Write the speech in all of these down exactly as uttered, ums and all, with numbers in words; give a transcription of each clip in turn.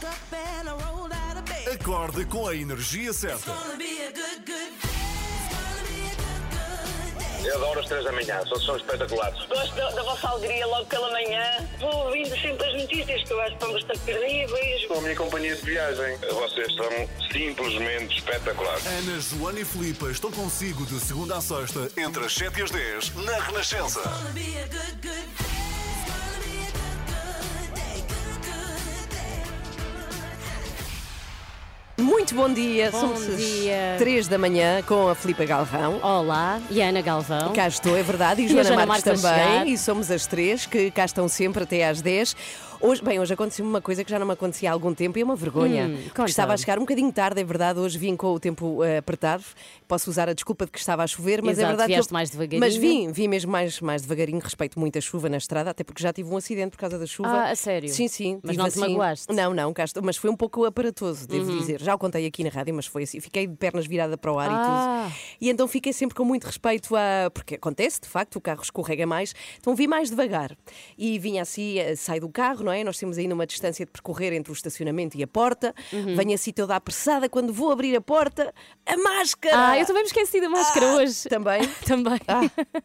Acorde com a energia certa. Eu adoro as três da manhã, são, são espetaculares. Gosto da, da vossa alegria logo pela manhã. Vou ouvindo sempre as notícias que eu acho que estão bastante terríveis. Com a minha companhia de viagem, vocês são simplesmente espetaculares. Ana, Joana e Filipe estão consigo de segunda a sexta, entre as sete e as dez, na Renascença. Muito bom dia, Bom são dia. três da manhã com a Filipa Galrão. Olá, e a Ana Galvão. Cá estou, é verdade, e, E a Joana, Joana Marques Marques a também, chegar. e somos as três que cá estão sempre até às dez. Hoje, bem, hoje aconteceu uma coisa que já não me acontecia há algum tempo e é uma vergonha. Hum, porque conta. estava a chegar um bocadinho tarde, é verdade, hoje vim com o tempo uh, apertado. Posso usar a desculpa de que estava a chover, mas Exato, é verdade vieste que eu... mais devagarinho. Mas vim, vim mesmo mais, mais devagarinho, respeito muito a chuva na estrada, até porque já tive um acidente por causa da chuva. Ah, a sério? Sim, sim. Mas tive não te assim... magoaste? Não, não, cá estou, mas foi um pouco aparatoso, devo Uhum. dizer. Já o contei aqui na rádio, mas foi assim. Fiquei de pernas viradas para o ar Ah. e tudo. E então fiquei sempre com muito respeito a... Porque acontece, de facto, o carro escorrega mais. Então vi mais devagar. E vinha assim, eh, saio do carro, não é? Nós temos ainda uma distância de percorrer entre o estacionamento e a porta. Uhum. Venho assim toda apressada. Quando vou abrir a porta, a máscara! Ah, eu também me esqueci da máscara Ah, hoje. Também? Também. Ah.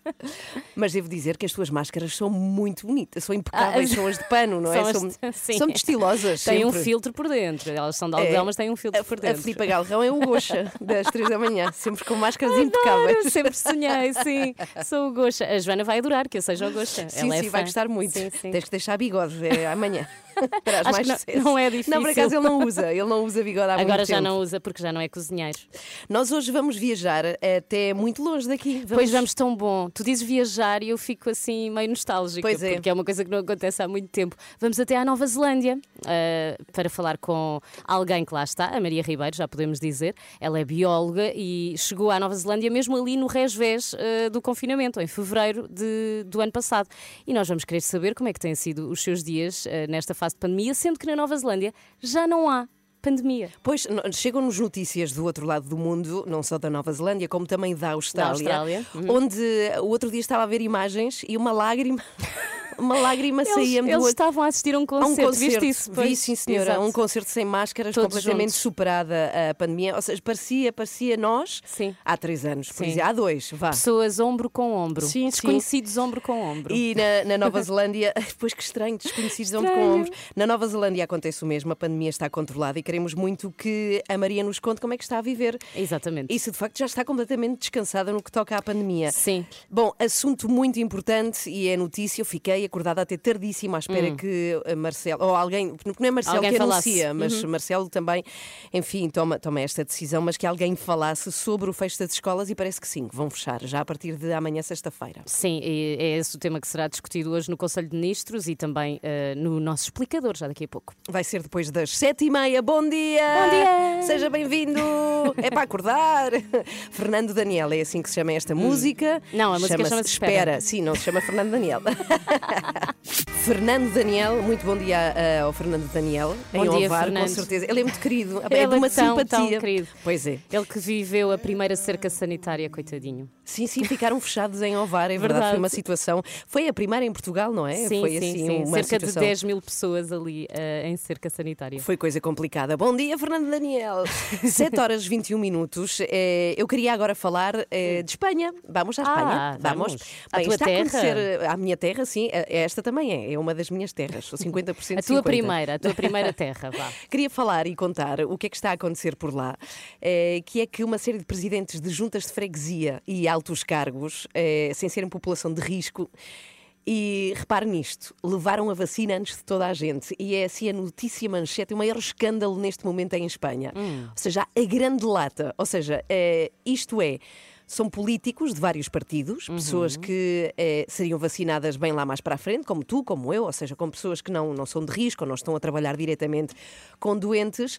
Mas devo dizer que as tuas máscaras são muito bonitas, são impecáveis, Ah, são as de pano, não é? São São, as- sim. são muito estilosas. Tem um sempre. filtro por dentro. Elas são de algodão, mas têm um filtro A, por a dentro. Filipa Galrão é o Goxa das três da manhã, sempre com máscaras Adoro, impecáveis. sempre sonhei, sim. Sou o Goxa. A Joana vai adorar que eu seja o Goxa. Sim, Ela é sim, vai fã. gostar muito. Sim, sim. Tens que deixar bigode é, amanhã. Terás Acho mais que não- sucesso. não é difícil. Não, por acaso ele não usa, ele não usa bigode há muito Agora já tempo. não usa porque já não é cozinheiro. Nós hoje vamos viajar até muito longe daqui. Pois vamos tão bom. Tu dizes viajar e eu fico assim meio nostálgica, Pois é. porque é uma coisa que não acontece há muito tempo. Vamos até à Nova Zelândia uh, para falar com alguém que lá está, a Maria Ribeiro, já podemos dizer. Ela é bióloga e chegou à Nova Zelândia mesmo ali no revés uh, do confinamento, em fevereiro de, do ano passado. E nós vamos querer saber como é que têm sido os seus dias uh, nesta fase de pandemia, sendo que na Nova Zelândia já não há pandemia. Pois, no- chegam-nos notícias do outro lado do mundo, não só da Nova Zelândia, como também da Austrália, Austrália, uhum. onde o outro dia estava a ver imagens e uma lágrima, uma lágrima Eles, saía-me do eles olho. estavam a assistir a um A concerto, um concerto, viste isso? vi Pois, sim senhora, exato. um concerto sem máscaras, Todos completamente juntos. superada a pandemia, ou seja, parecia, parecia nós Sim. há três anos, por Sim. exemplo, há dois, vá. Pessoas ombro com ombro. Sim, sim. Desconhecidos ombro com ombro. E na, na Nova Zelândia, pois que estranho, desconhecidos ombro com Estranho. ombro. Na Nova Zelândia acontece o mesmo, a pandemia está controlada e queremos muito que a Maria nos conte como é que está a viver. Exatamente. Isso de facto já está completamente descansada no que toca à pandemia. Sim. Bom, assunto muito importante e é notícia. Eu fiquei acordada até tardíssimo à espera que a Marcelo, ou alguém, porque não é Marcelo Alguém que falasse. anuncia, mas Uhum. Marcelo também, enfim, toma, toma esta decisão, mas que alguém falasse sobre o fecho das escolas e parece que sim, que vão fechar já a partir de amanhã, sexta-feira. Sim, e é esse o tema que será discutido hoje no Conselho de Ministros e também eh, no nosso explicador, já daqui a pouco. Vai ser depois das sete e meia. Bom dia! Bom dia! Seja bem-vindo! É para acordar! Fernando Daniel, é assim que se chama esta música. Não, a música chama-se Espera. Sim, não se chama Fernando Daniel. Fernando Daniel, muito bom dia uh, ao Fernando Daniel. Bom em dia, Ovar, com Fernando. certeza. Ele é muito querido, Ele é de uma é tão, simpatia. tão querido. Pois é. Ele que viveu a primeira cerca sanitária, coitadinho. Sim, sim, ficaram fechados em Ovar, é verdade. Verdade. Foi uma situação. Foi a primeira em Portugal, não é? Sim, Foi sim, assim sim. uma Cerca situação. de dez mil pessoas ali eh, em cerca sanitária. Foi coisa complicada. Bom dia, Fernando Daniel. sete horas e vinte e um minutos. Eh, eu queria agora falar eh, de Espanha. Vamos à Espanha. Ah, vamos. À Bem, tua está terra? a acontecer eh, à minha terra, sim. Eh, Esta também é. É uma das minhas terras. Sou cinquenta por cento A tua cinquenta. primeira, a tua primeira terra, vá. Queria falar e contar o que é que está a acontecer por lá, eh, que é que uma série de presidentes de juntas de freguesia e altos cargos, eh, sem serem população de risco, e repare nisto, levaram a vacina antes de toda a gente. E é assim a notícia manchete, o maior escândalo neste momento em Espanha. Ou seja, a grande lata. Ou seja, eh, isto é... São políticos de vários partidos, pessoas que eh, seriam vacinadas bem lá mais para a frente, como tu, como eu, ou seja, com pessoas que não, não são de risco ou não estão a trabalhar diretamente com doentes,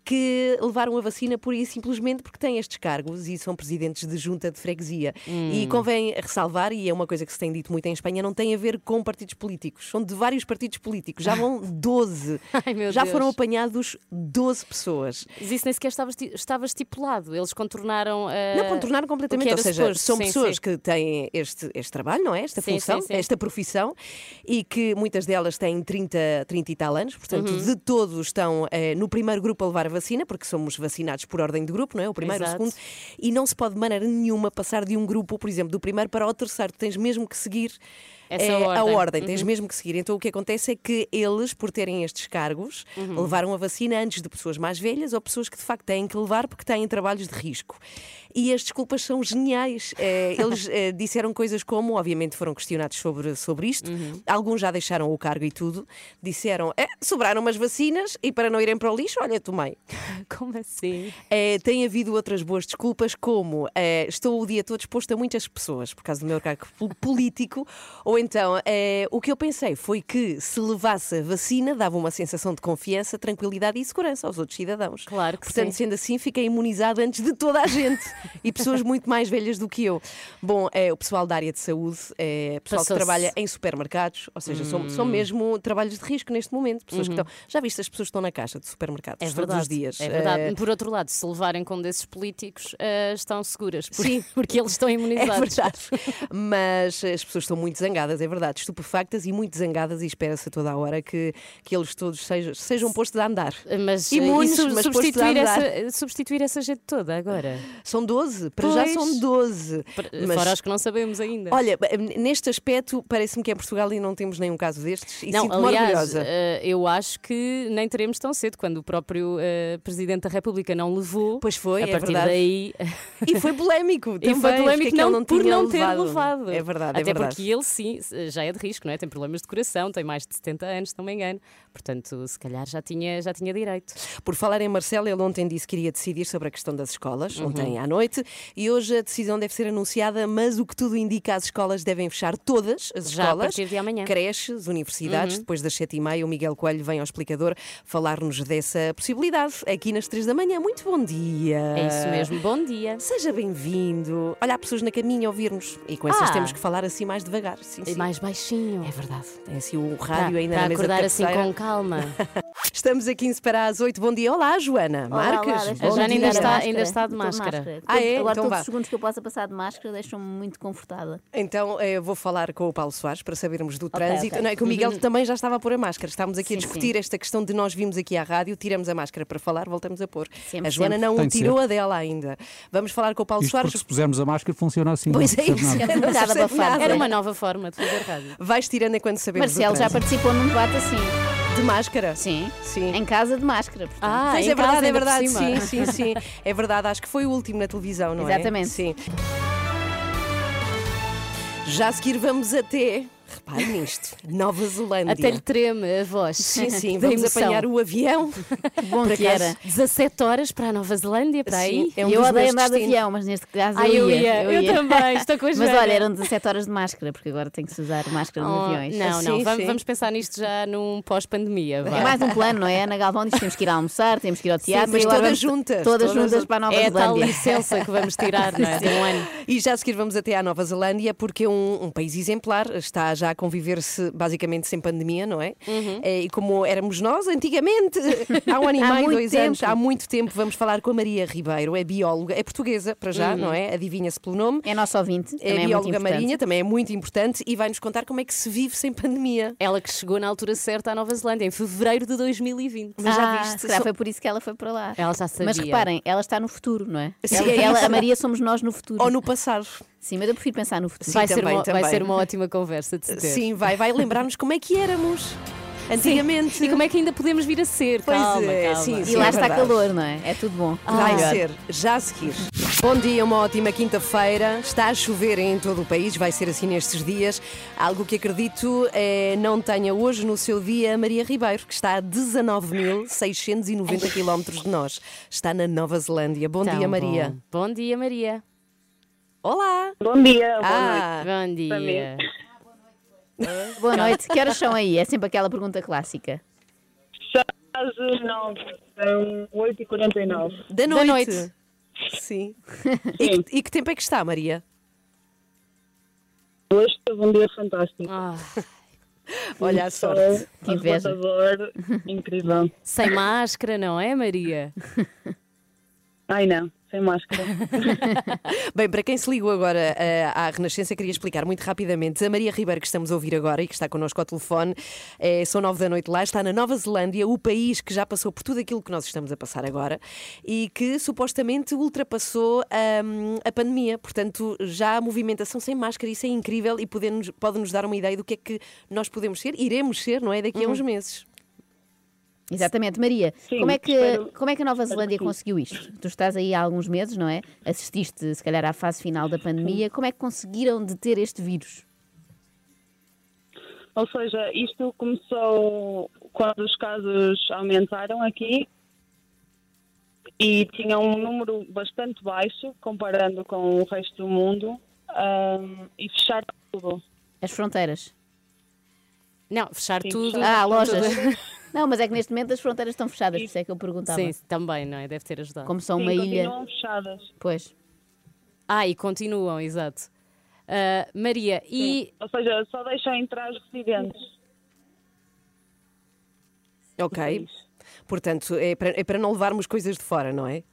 que levaram a vacina pura e simplesmente porque têm estes cargos e são presidentes de junta de freguesia. Hum. E convém ressalvar, e é uma coisa que se tem dito muito em Espanha, não tem a ver com partidos políticos. São de vários partidos políticos. Já vão doze. Ai, meu Já Deus. foram apanhados doze pessoas. Mas isso nem sequer estava, esti- estava estipulado. Eles contornaram. Uh, Não contornaram o completamente, que ou era seja, suposto. são Sim, pessoas sim. que têm este, este trabalho, não é? Esta Sim, função, sim, sim. esta profissão, e que muitas delas têm trinta, trinta e tal anos, portanto, Uhum. de todos estão eh, no primeiro grupo a levar a vacina, porque somos vacinados por ordem de grupo, não é? O primeiro, Exato. o segundo, e não se pode de maneira nenhuma passar de um grupo, por exemplo, do primeiro para o terceiro, tu tens mesmo que seguir. Essa eh, a ordem. ordem, tens Uhum. mesmo que seguir. Então o que acontece é que eles, por terem estes cargos, Uhum. levaram a vacina antes de pessoas mais velhas ou pessoas que de facto têm que levar porque têm trabalhos de risco. E as desculpas são geniais. Eh, eles eh, disseram coisas como, obviamente foram questionados sobre, sobre isto, Uhum. alguns já deixaram o cargo e tudo, disseram, "Eh, sobraram umas vacinas e para não irem para o lixo, olha, tomei." Como assim? Eh, tem havido outras boas desculpas, como eh, estou o dia todo exposto a muitas pessoas por causa do meu cargo po- político, ou então eh, o que eu pensei foi que se levasse a vacina dava uma sensação de confiança, tranquilidade e segurança aos outros cidadãos. Claro que Portanto, sim. sendo assim, fiquei imunizado antes de toda a gente e pessoas muito mais velhas do que eu. Bom, é o pessoal da área de saúde, é pessoal que Passou-se. trabalha em supermercados, ou seja, são, são mesmo trabalhos de risco neste momento. Pessoas que estão. Já viste as pessoas que estão na caixa de supermercados É todos verdade. os dias? É verdade. Eh, Por outro lado, se levarem com desses políticos, eh, estão seguras. Por- Sim. Porque eles estão É imunizados. verdade. Mas as pessoas estão muito zangadas, é verdade, estupefactas e muito zangadas, e espera-se a toda a hora que, que eles todos sejam, sejam postos a andar. Mas, Imunes, e su- mas postos a substituir, andar. essa, substituir essa gente toda agora. São doze, para já Pois. são doze. Para- Mas- Fora os que não sabemos ainda. Olha, neste aspecto, parece-me que em Portugal ainda não temos nenhum caso destes e Não, sinto-me aliás, orgulhosa. eh, eu acho que nem teremos tão cedo, quando o próprio eh, Presidente da República não levou. Pois foi, a é partir verdade. daí. E foi polémico E também. foi porque polémico é que ele não, não por tinha não ter levado. levado. É verdade, é Até verdade. porque ele, sim, já é de risco, não é? Tem problemas de coração, tem mais de setenta anos, se não me engano. Portanto, se calhar já tinha, já tinha direito. Por falar em Marcelo, ele ontem disse que iria decidir sobre a questão das escolas, Uhum. ontem à noite, e hoje a decisão deve ser anunciada, mas o que tudo indica, as escolas devem fechar todas as Já a escolas. partir de amanhã. Creches, universidades, Uhum. depois das sete e meia, o Miguel Coelho vem ao explicador falar-nos dessa possibilidade, aqui nas três da manhã. Muito bom dia. É isso mesmo. Bom dia. Seja bem-vindo. Olha, há pessoas na caminha a ouvir-nos e com essas Ah. temos que falar assim mais devagar. Sim, E sim. mais baixinho. É verdade. Tem assim o Para, rádio ainda para na mesa acordar de assim cabeceira. com calma. Estamos a quinze para as oito. Bom dia. Olá, Joana. Olá, Marques. olá, bom deixa-me A Jana dia. ainda tirar a está- máscara. ainda está de Estou máscara. Ah, é? Agora Então todos vá. os segundos que eu possa passar de máscara deixam-me muito confortada. Então eh, eu vou falar com o Paulo Soares para sabermos do Ok, trânsito. ok. Não é que o Miguel também já estava a pôr a máscara. Estávamos aqui a Sim, discutir sim. esta questão de nós vimos aqui à rádio, tiramos a máscara para falar, voltamos a pôr. Sempre, a Joana sempre. não Tem de tirou ser. a dela ainda. Vamos falar com o Paulo Isto Soares. porque se pusermos a máscara funciona assim. Pois não é se percebe isso. nada. Um Não se bocado percebe abafado. nada. Era uma nova forma de fazer rádio. Vais tirando enquanto sabemos Marcelo do já trânsito. participou num debate assim. De máscara? Sim. Sim. Em casa de máscara. portanto. Ah, Pois em é verdade, casa é ainda por verdade. cima. Sim, sim, sim. É verdade, acho que foi o último na televisão, não é? Exatamente. Sim. Já a seguir vamos até, repare nisto, Nova Zelândia. Até lhe treme a voz. Sim, sim, da vamos emoção. apanhar o avião. Bom Por que acaso, era. dezassete horas para a Nova Zelândia, para aí. Sim, é um eu dos odeio meus andar de destinos. avião, mas neste caso Ah, eu, eu ia, eu, ia. também, estou com a Mas Joana. olha, eram dezassete horas de máscara, porque agora tem que se usar máscara nos Oh, aviões. não, não, Sim, vamos, sim. vamos pensar nisto já num pós-pandemia. vá. É mais um plano, não é? Ana Galvão diz que temos que ir almoçar, temos que ir ao teatro. mas e agora todas vamos juntas, Todas, todas juntas a- para a Nova É a tal Zelândia. licença que vamos tirar, não é? De um ano. E já a seguir vamos até à Nova Zelândia, porque é um, um país exemplar, está já a conviver-se basicamente sem pandemia, não é? Uhum. Eh, E como éramos nós antigamente, há um ano e Há meio, muito dois tempo. anos, há muito tempo, vamos falar com a Maria Ribeiro, é bióloga, é portuguesa para já, não é? Adivinha-se pelo nome. É nosso ouvinte, É também é muito bióloga importante. marinha, também é muito importante e vai-nos contar como é que se vive sem pandemia. Ela que chegou na altura certa à Nova Zelândia, em fevereiro de dois mil e vinte. Mas já Ah, viste? se calhar Só- foi por isso que ela foi para lá. Ela já sabia. Mas reparem, ela está no futuro, não é? Sim, Ela, é ela- isso. a Maria somos nós no futuro. Ou no passado. Sim, mas eu prefiro pensar no futuro. vai, Sim, ser também, uma, vai também. ser uma ótima conversa de se ter. Sim, vai, vai lembrar-nos como é que éramos antigamente. E como é que ainda podemos vir a ser? Pois calma, é, calma. sim, E sim. lá é está verdade. calor, não é? É tudo bom. Vai Melhor. ser já a seguir. Bom dia, uma ótima quinta-feira. Está a chover em todo o país, vai ser assim nestes dias. Algo que acredito eh, não tenha hoje no seu dia a Maria Ribeiro, que está a dezanove mil seiscentos e noventa quilómetros de nós. Está na Nova Zelândia. Bom Tão dia, Maria. Bom. Bom dia, Maria. Olá. Bom dia, boa noite. Ah, Bom dia. Boa noite. Que horas são aí? É sempre aquela pergunta clássica. São quase nove, são oito e quarenta e nove. Da noite. noite. Sim. E, que, e que tempo é que está, Maria? Hoje teve um dia fantástico. Ah, Olha a Sol, sorte. Que inveja. arrebatador, incrível. sem máscara, não é, Maria? Ai não, sem máscara. Bem, para quem se ligou agora eh, à Renascença, queria explicar muito rapidamente. A Maria Ribeiro, que estamos a ouvir agora e que está connosco ao telefone, eh, são nove da noite lá, está na Nova Zelândia, o país que já passou por tudo aquilo que nós estamos a passar agora e que supostamente ultrapassou hum, a pandemia. Portanto, já há movimentação sem máscara, isso é incrível e pode-nos pode-nos dar uma ideia do que é que nós podemos ser, iremos ser, não é? Daqui a uns meses. Exatamente, Maria. Sim, como, é que, espero- como é que a Nova espero Zelândia que sim. conseguiu isto? Tu estás aí há alguns meses, não é? Assististe, se calhar, à fase final da pandemia. Como é que conseguiram deter este vírus? Ou seja, isto começou quando os casos aumentaram aqui e tinha um número bastante baixo comparando com o resto do mundo, ahm, e fecharam tudo. As fronteiras. Não, fechar Sim, tudo. fechar. Ah, lojas. Não, mas é que neste momento as fronteiras estão fechadas, por isso é que eu perguntava. Sim, também, não é? Deve ter ajudado. Como são Sim, uma ilha. continuam fechadas. Pois. Ah, e continuam, exato. Ah, Maria, e Ou seja, só deixam entrar os residentes. Ok. Portanto, é para, é para não levarmos coisas de fora, não é?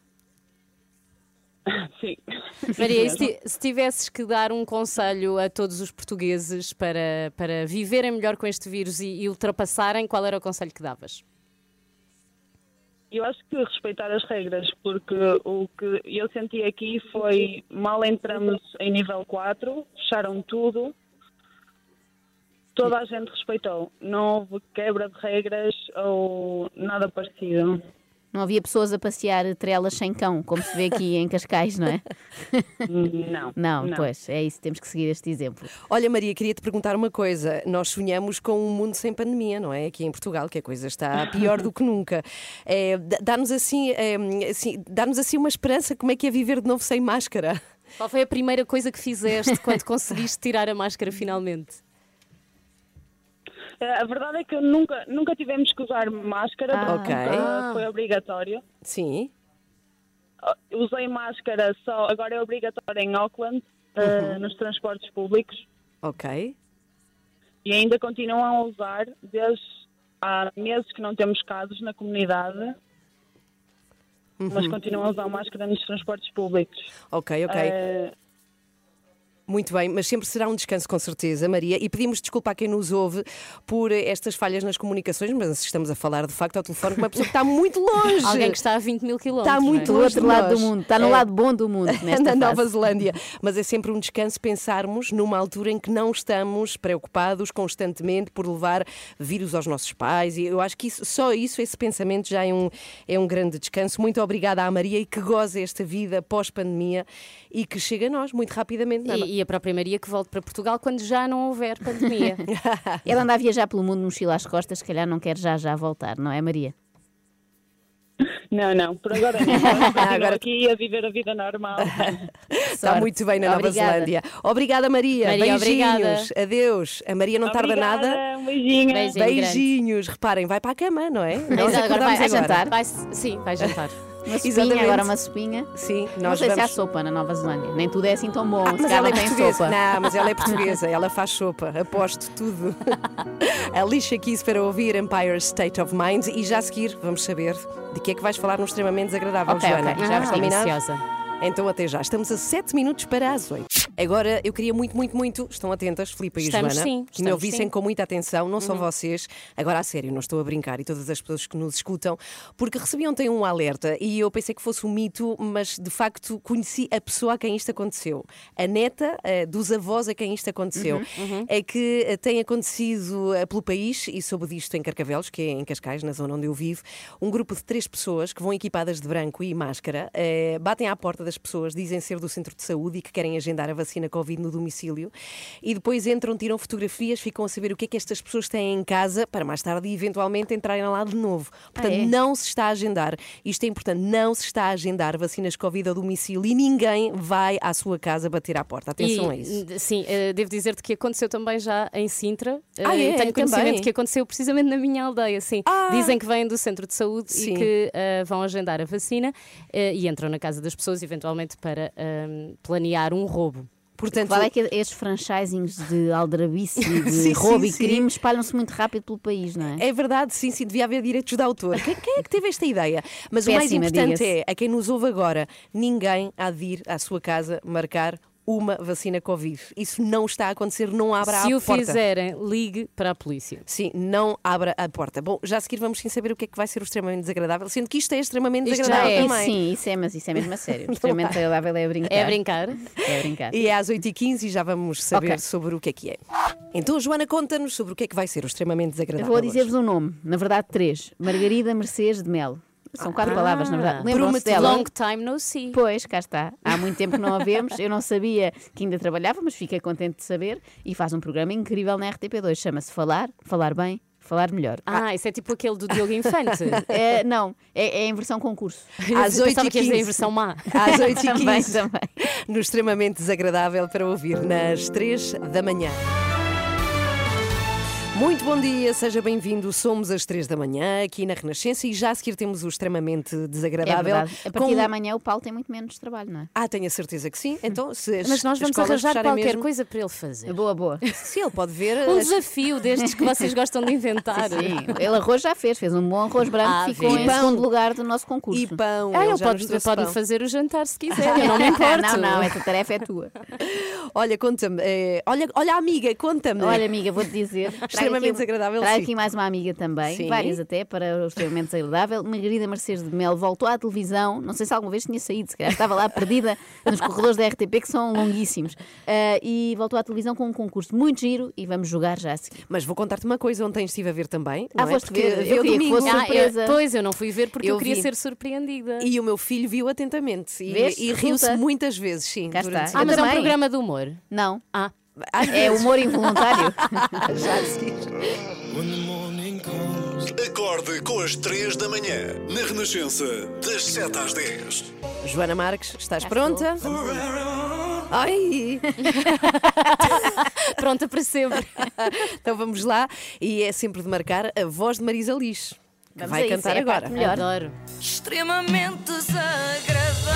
Sim. Maria, e se, ti- se tivesses que dar um conselho a todos os portugueses para, para viverem melhor com este vírus e, e ultrapassarem, qual era o conselho que davas? Eu acho que respeitar as regras, porque o que eu senti aqui foi mal entramos em nível quatro, fecharam tudo, toda a gente respeitou. Não houve quebra de regras ou nada parecido. Não havia pessoas a passear trelas sem cão, como se vê aqui em Cascais, não é? Não. Não, pois, é isso, temos que seguir este exemplo. Olha, Maria, queria-te perguntar uma coisa. Nós sonhamos com um mundo sem pandemia, não é? Aqui em Portugal, que a coisa está pior do que nunca. É, dá- dá-nos assim, é, assim, dá-nos assim uma esperança, como é que é viver de novo sem máscara? Qual foi a primeira coisa que fizeste quando conseguiste tirar a máscara finalmente? A verdade é que nunca, nunca tivemos que usar máscara, Ah, porque ok. nunca foi obrigatório. Sim. Usei máscara só, agora é obrigatório em Auckland, eh, nos transportes públicos, Ok. e ainda continuam a usar, desde há meses que não temos casos na comunidade, mas continuam a usar máscara nos transportes públicos. Ok, ok. Eh, Muito bem, mas sempre será um descanso, com certeza, Maria. E pedimos desculpa a quem nos ouve por estas falhas nas comunicações, mas estamos a falar de facto ao telefone com uma pessoa que está muito longe. Alguém que está a vinte mil quilómetros. Está muito Do longe outro de lado nós. do mundo, está no É. lado bom do mundo nesta na fase. Nova Zelândia. Mas é sempre um descanso pensarmos numa altura em que não estamos preocupados constantemente por levar vírus aos nossos pais. E eu acho que isso, só isso, esse pensamento já é um, é um grande descanso. Muito obrigada à Maria e que goze esta vida pós-pandemia e que chegue a nós muito rapidamente. não é? E, e a própria Maria que volte para Portugal quando já não houver pandemia. Ela anda a viajar pelo mundo, mochila às costas, se calhar não quer já já voltar, não é, Maria? não, não, por agora não. Agora Agora- aqui a viver a vida normal. Está Sorte. muito bem na Nova Obrigada. Zelândia. Obrigada, Maria. Maria, Beijinhos. Adeus. A Maria não tarda Obrigada, nada. Um beijinho. Beijo. Grande. Beijinhos. Reparem, vai para a cama, não é? Nós Exato, agora acordamos vai a jantar. Vai, sim, vai jantar. Uma sopinha, Exatamente. agora uma sopinha. Sim, Não nós sei se há vamos... sopa na Nova Zelândia. Nem tudo é assim tão bom. Ah, se mas calhar ela é não tem portuguesa. sopa. Não, mas ela é portuguesa, ela faz sopa, aposto tudo. Alicia Keys para ouvir Empire State of Mind e já a seguir vamos saber de que é que vais falar no extremamente desagradável, Ok, Joana. ok, já Já vos estou digo. Combinado? ansiosa. Então até já. Estamos a sete minutos para as oito. Agora eu queria muito, muito, muito, estão atentas, Filipe e Estamos, Joana, sim, que me estamos, ouvissem sim. com muita atenção, não só vocês, agora a sério, não estou a brincar, e todas as pessoas que nos escutam, porque recebi ontem um alerta e eu pensei que fosse um mito, mas de facto conheci a pessoa a quem isto aconteceu. A neta eh, dos avós a quem isto aconteceu. É que eh, tem acontecido eh, pelo país, e soube disto em Carcavelos, que é em Cascais, na zona onde eu vivo, um grupo de três pessoas que vão equipadas de branco e máscara, eh, batem à porta das pessoas, dizem ser do centro de saúde e que querem agendar a vacina Covid no domicílio e depois entram, tiram fotografias, ficam a saber o que é que estas pessoas têm em casa para mais tarde eventualmente entrarem lá de novo. Portanto, Ah, é? não se está a agendar, isto é importante, não se está a agendar vacinas Covid ao domicílio e ninguém vai à sua casa bater à porta. Atenção a isso. E, sim, eh, devo dizer-te que aconteceu também já em Sintra. Ah, Eh, é? Tenho conhecimento Também? que aconteceu precisamente na minha aldeia, sim. Ah. Dizem que vêm do centro de saúde Sim. e que eh, vão agendar a vacina eh, e entram na casa das pessoas, eventualmente para eh, planear um roubo. Portanto, Vale é que estes franchisings de aldrabice, e de Sim, roubo sim, e sim. crime espalham-se muito rápido pelo país, não é? é verdade, sim, sim, devia haver direitos de autor. Quem, quem é que teve esta ideia? Mas o mais Péssima, importante diga-se. é, a quem nos ouve agora, ninguém há de ir à sua casa marcar uma vacina Covid. Isso não está a acontecer, não abra Se a o porta. fizerem, ligue para a polícia. Sim, não abra a porta. Bom, já a seguir vamos sim saber o que é que vai ser o extremamente desagradável, sendo que isto é extremamente Isto já desagradável é, também. Sim, isso é, mas isso é mesmo a sério. Extremamente agradável é a brincar. É brincar. É a brincar. E é às oito e quinze e já vamos saber Ok. sobre o que é que é. Então, Joana, conta-nos sobre o que é que vai ser o extremamente Eu desagradável. vou dizer-vos hoje. um nome, na verdade três. Margarida Mercedes de Melo. São quatro Ah, palavras, na verdade. Lembram-se prometido. dela? Long time no see. Pois, cá está. Há muito tempo que não a vemos. Eu não sabia que ainda trabalhava, mas fiquei contente de saber. E faz um programa incrível na R T P dois. Chama-se Falar, Falar Bem, Falar Melhor. Ah, isso é tipo aquele do Diogo Infante. É, não, é, é em versão concurso. Às Eu oito pensava e que ia dizer em quinze. versão má. Às oito e Também, quinze. também. No extremamente desagradável para ouvir nas três da manhã. Muito bom dia, seja bem-vindo. Somos às três da manhã aqui na Renascença e já a seguir temos o extremamente É desagradável. verdade. A partir com- da manhã o Paulo tem muito menos trabalho, não é? Ah, tenho a certeza que sim. Então, se as Mas nós vamos escolas arranjar fecharem qualquer mesmo, coisa para ele fazer. Boa, boa. se ele pode ver. Um as- desafio destes que vocês gostam de inventar. Sim, ele arroz já fez, fez um bom arroz branco, Ah, ficou fez. em E pão. segundo lugar do nosso concurso. E pão. Ah, ele ele já pode, nos trouxe pode pão. fazer o jantar se quiser, eu não me importo. Não, não, essa tarefa é tua. Olha, conta-me. eh, olha, olha, amiga, conta-me. Olha, amiga, vou-te dizer. trago Extremamente aqui- desagradável, Trago sim. aqui mais uma amiga também, Sim. várias até, para o extremamente desagradável. Margarida Mercedes de Melo voltou à televisão, não sei se alguma vez tinha saído, se calhar estava lá perdida nos corredores da R T P, que são longuíssimos. Ah, e voltou à televisão com um concurso muito giro e vamos jogar já a seguir. Mas vou contar-te uma coisa, ontem estive a ver também. Ah, não é? foste Porque ver. Eu eu queria que domingo. fosse Ah, surpresa. eu- pois, eu não fui ver porque eu, Eu queria vi. ser surpreendida. E o meu filho viu atentamente e, Vês? e riu-se Resulta. muitas vezes, sim. Cá durante está. Ah, Eu mas é um também. programa de humor. Não, Ah, Às é vezes. humor involuntário. Já a seguir. Acorde com as três da manhã, na Renascença, das sete às dez. Joana Marques, estás Já pronta? estou. Ai! pronta para sempre. Então vamos lá. E é sempre de marcar a voz de Marisa Liz, que Vamos vai a isso, cantar é a agora. parte melhor. Adoro. Extremamente desagradável,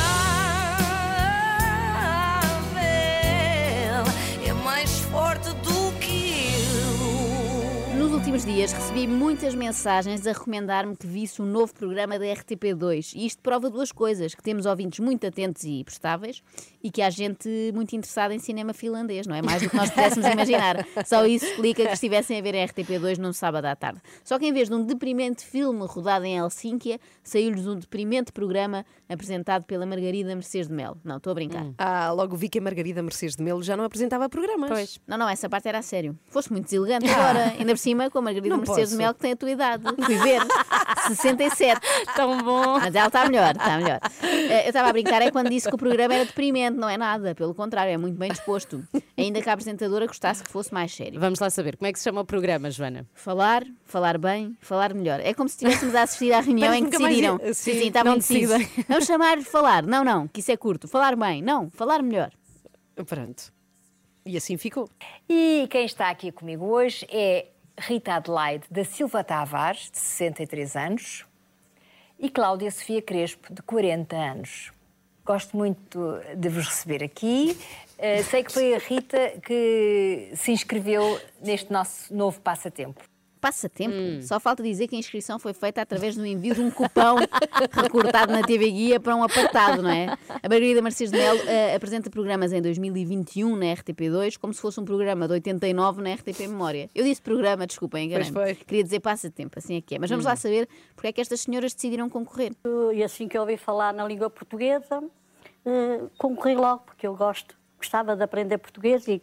é mais forte do que eu. Nos últimos dias recebi muitas mensagens a recomendar-me que visse um novo programa da R T P dois. E isto prova duas coisas: que temos ouvintes muito atentos e prestáveis e que há gente muito interessada em cinema finlandês, não é? Mais do que nós pudéssemos imaginar. Só isso explica que estivessem a ver a R T P dois num sábado à tarde. Só que em vez de um deprimente filme rodado em Helsínquia, saiu-lhes um deprimente programa apresentado pela Margarida Mercedes de Melo. Não, estou a brincar. Ah, logo vi que a Margarida Mercedes de Melo já não apresentava programas. Pois. Não, não, essa parte era a sério. Foste muito deselegante agora, ainda por cima com a Margarida Não Mercedes de posso. Melo, que tem a tua idade. Fui ver, sessenta e sete. Tão bom. Mas ela está melhor, está melhor. Eh, Eu estava a brincar é quando disse que o programa era deprimente, não é nada, pelo contrário, é muito bem disposto. Ainda que a apresentadora gostasse que fosse mais sério. Vamos lá saber. Como é que se chama o programa, Joana? Falar, falar bem, falar melhor. É como se estivéssemos a assistir à reunião Mas em que nunca mais decidiram. ia- Sim, sim, sim, estavam não indecisos. decidem. Vamos chamar falar. Não, não, que isso é curto. Falar bem. Não, falar melhor. Pronto. E assim ficou. E quem está aqui comigo hoje é Rita Adelaide da Silva Tavares, de sessenta e três anos, e Cláudia Sofia Crespo, de quarenta anos. Gosto muito de vos receber aqui. Uh, sei que foi a Rita que se inscreveu neste nosso novo passatempo. Passatempo. Só falta dizer que a inscrição foi feita através do envio de um cupão recortado na T V Guia para um apartado, não é? A Margarida Mercedes de Melo uh, apresenta programas em dois mil e vinte e um na R T P dois como se fosse um programa de oitenta e nove na R T P Memória. Eu disse programa, desculpem, enganei-me. Pois foi. Queria dizer passatempo, assim é que é. Mas vamos lá saber porque é que estas senhoras decidiram concorrer. E assim que eu ouvi falar na língua portuguesa, eh, concorri logo, porque eu gosto, gostava de aprender português e quero.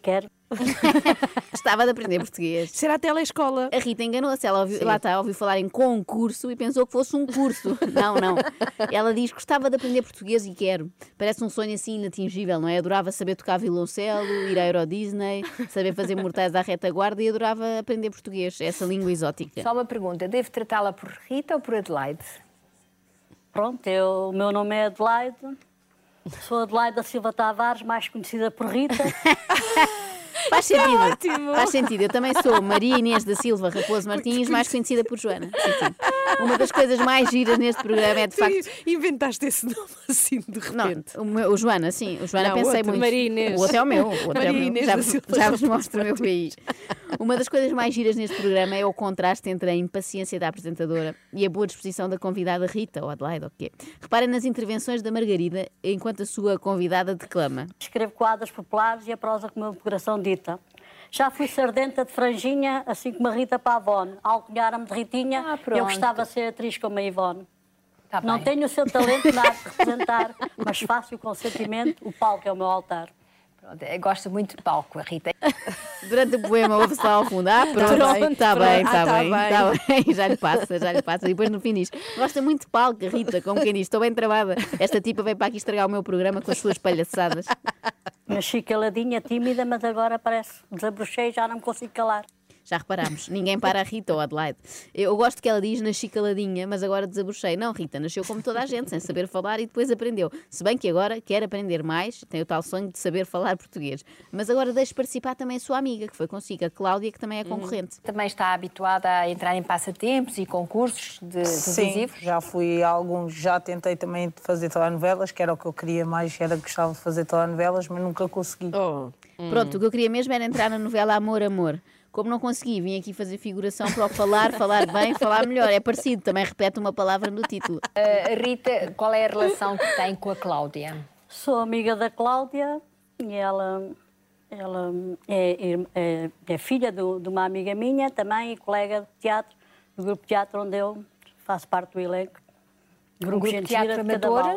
Gostava de aprender português. Será a telescola. A Rita enganou-se, ela ouviu, lá está, ouviu falar em concurso e pensou que fosse um curso. Não, não. Ela diz que gostava de aprender português e quero. Parece um sonho assim inatingível, não é? Adorava saber tocar violoncelo, ir à Euro Disney, saber fazer mortais à retaguarda e adorava aprender português, essa língua exótica. Só uma pergunta, devo tratá-la por Rita ou por Adelaide? Pronto, eu, o meu nome é Adelaide. Sou Adelaide da Silva Tavares, mais conhecida por Rita. Faz sentido. Ótimo. Faz sentido. Eu também sou Maria Inês da Silva Raposo Martins, mais conhecida por Joana. Sim, sim. Uma das coisas mais giras neste programa é de facto. Inventaste esse nome assim de repente. Não, o, meu, o Joana, sim. O Joana não, pensei outro, muito. Maria Inês. O outro é o meu. O outro Maria é o meu. Inês Já, da Silva já vos mostro o meu P I. Uma das coisas mais giras neste programa é o contraste entre a impaciência da apresentadora e a boa disposição da convidada Rita, ou Adelaide, ou o quê. Reparem nas intervenções da Margarida enquanto a sua convidada declama. Escrevo quadros populares e a prosa com meu coração dita. Já fui sardenta de franjinha, assim como a Rita Pavone. Alcunharam-me de Ritinha, Ah, eu gostava de ser atriz como a Ivone. Tá Não bem. tenho o seu talento na arte de representar, mas faço-o com sentimento, o palco é o meu altar. Pronto, gosta muito de palco, a Rita. Durante o poema ouve-se lá ao fundo. Ah, pronto, está bem, está bem, está bem. Já lhe passa, já lhe passa. E depois no fim diz, gosta muito de palco, a Rita, como quem diz, estou bem travada. Esta tipa veio para aqui estragar o meu programa com as suas palhaçadas. Nasci caladinha, tímida, mas agora parece desabrochei e já não me consigo calar. Já reparámos, ninguém para a Rita ou a Adelaide. Eu gosto que ela diz, nasci caladinha, mas agora desabrochei. Não, Rita, nasceu como toda a gente, sem saber falar e depois aprendeu. Se bem que agora quer aprender mais, tem o tal sonho de saber falar português. Mas agora deixe participar também a sua amiga, que foi consigo, a Cláudia, que também é concorrente. Também está habituada a entrar em passatempos e concursos de Sim, televisivos? já fui a alguns, já tentei também fazer telenovelas, que era o que eu queria mais, era que gostava de fazer telenovelas, mas nunca consegui. Oh. Pronto, o que eu queria mesmo era entrar na novela Amor, Amor. Como não consegui, vim aqui fazer figuração para o falar, falar bem, falar melhor. É parecido, também repete uma palavra no título. Uh, Rita, qual é a relação que tem com a Cláudia? Sou amiga da Cláudia e ela, ela é, é, é filha do, de uma amiga minha também e colega de teatro, do grupo de teatro onde eu faço parte do elenco. Grupo, grupo de teatro amador?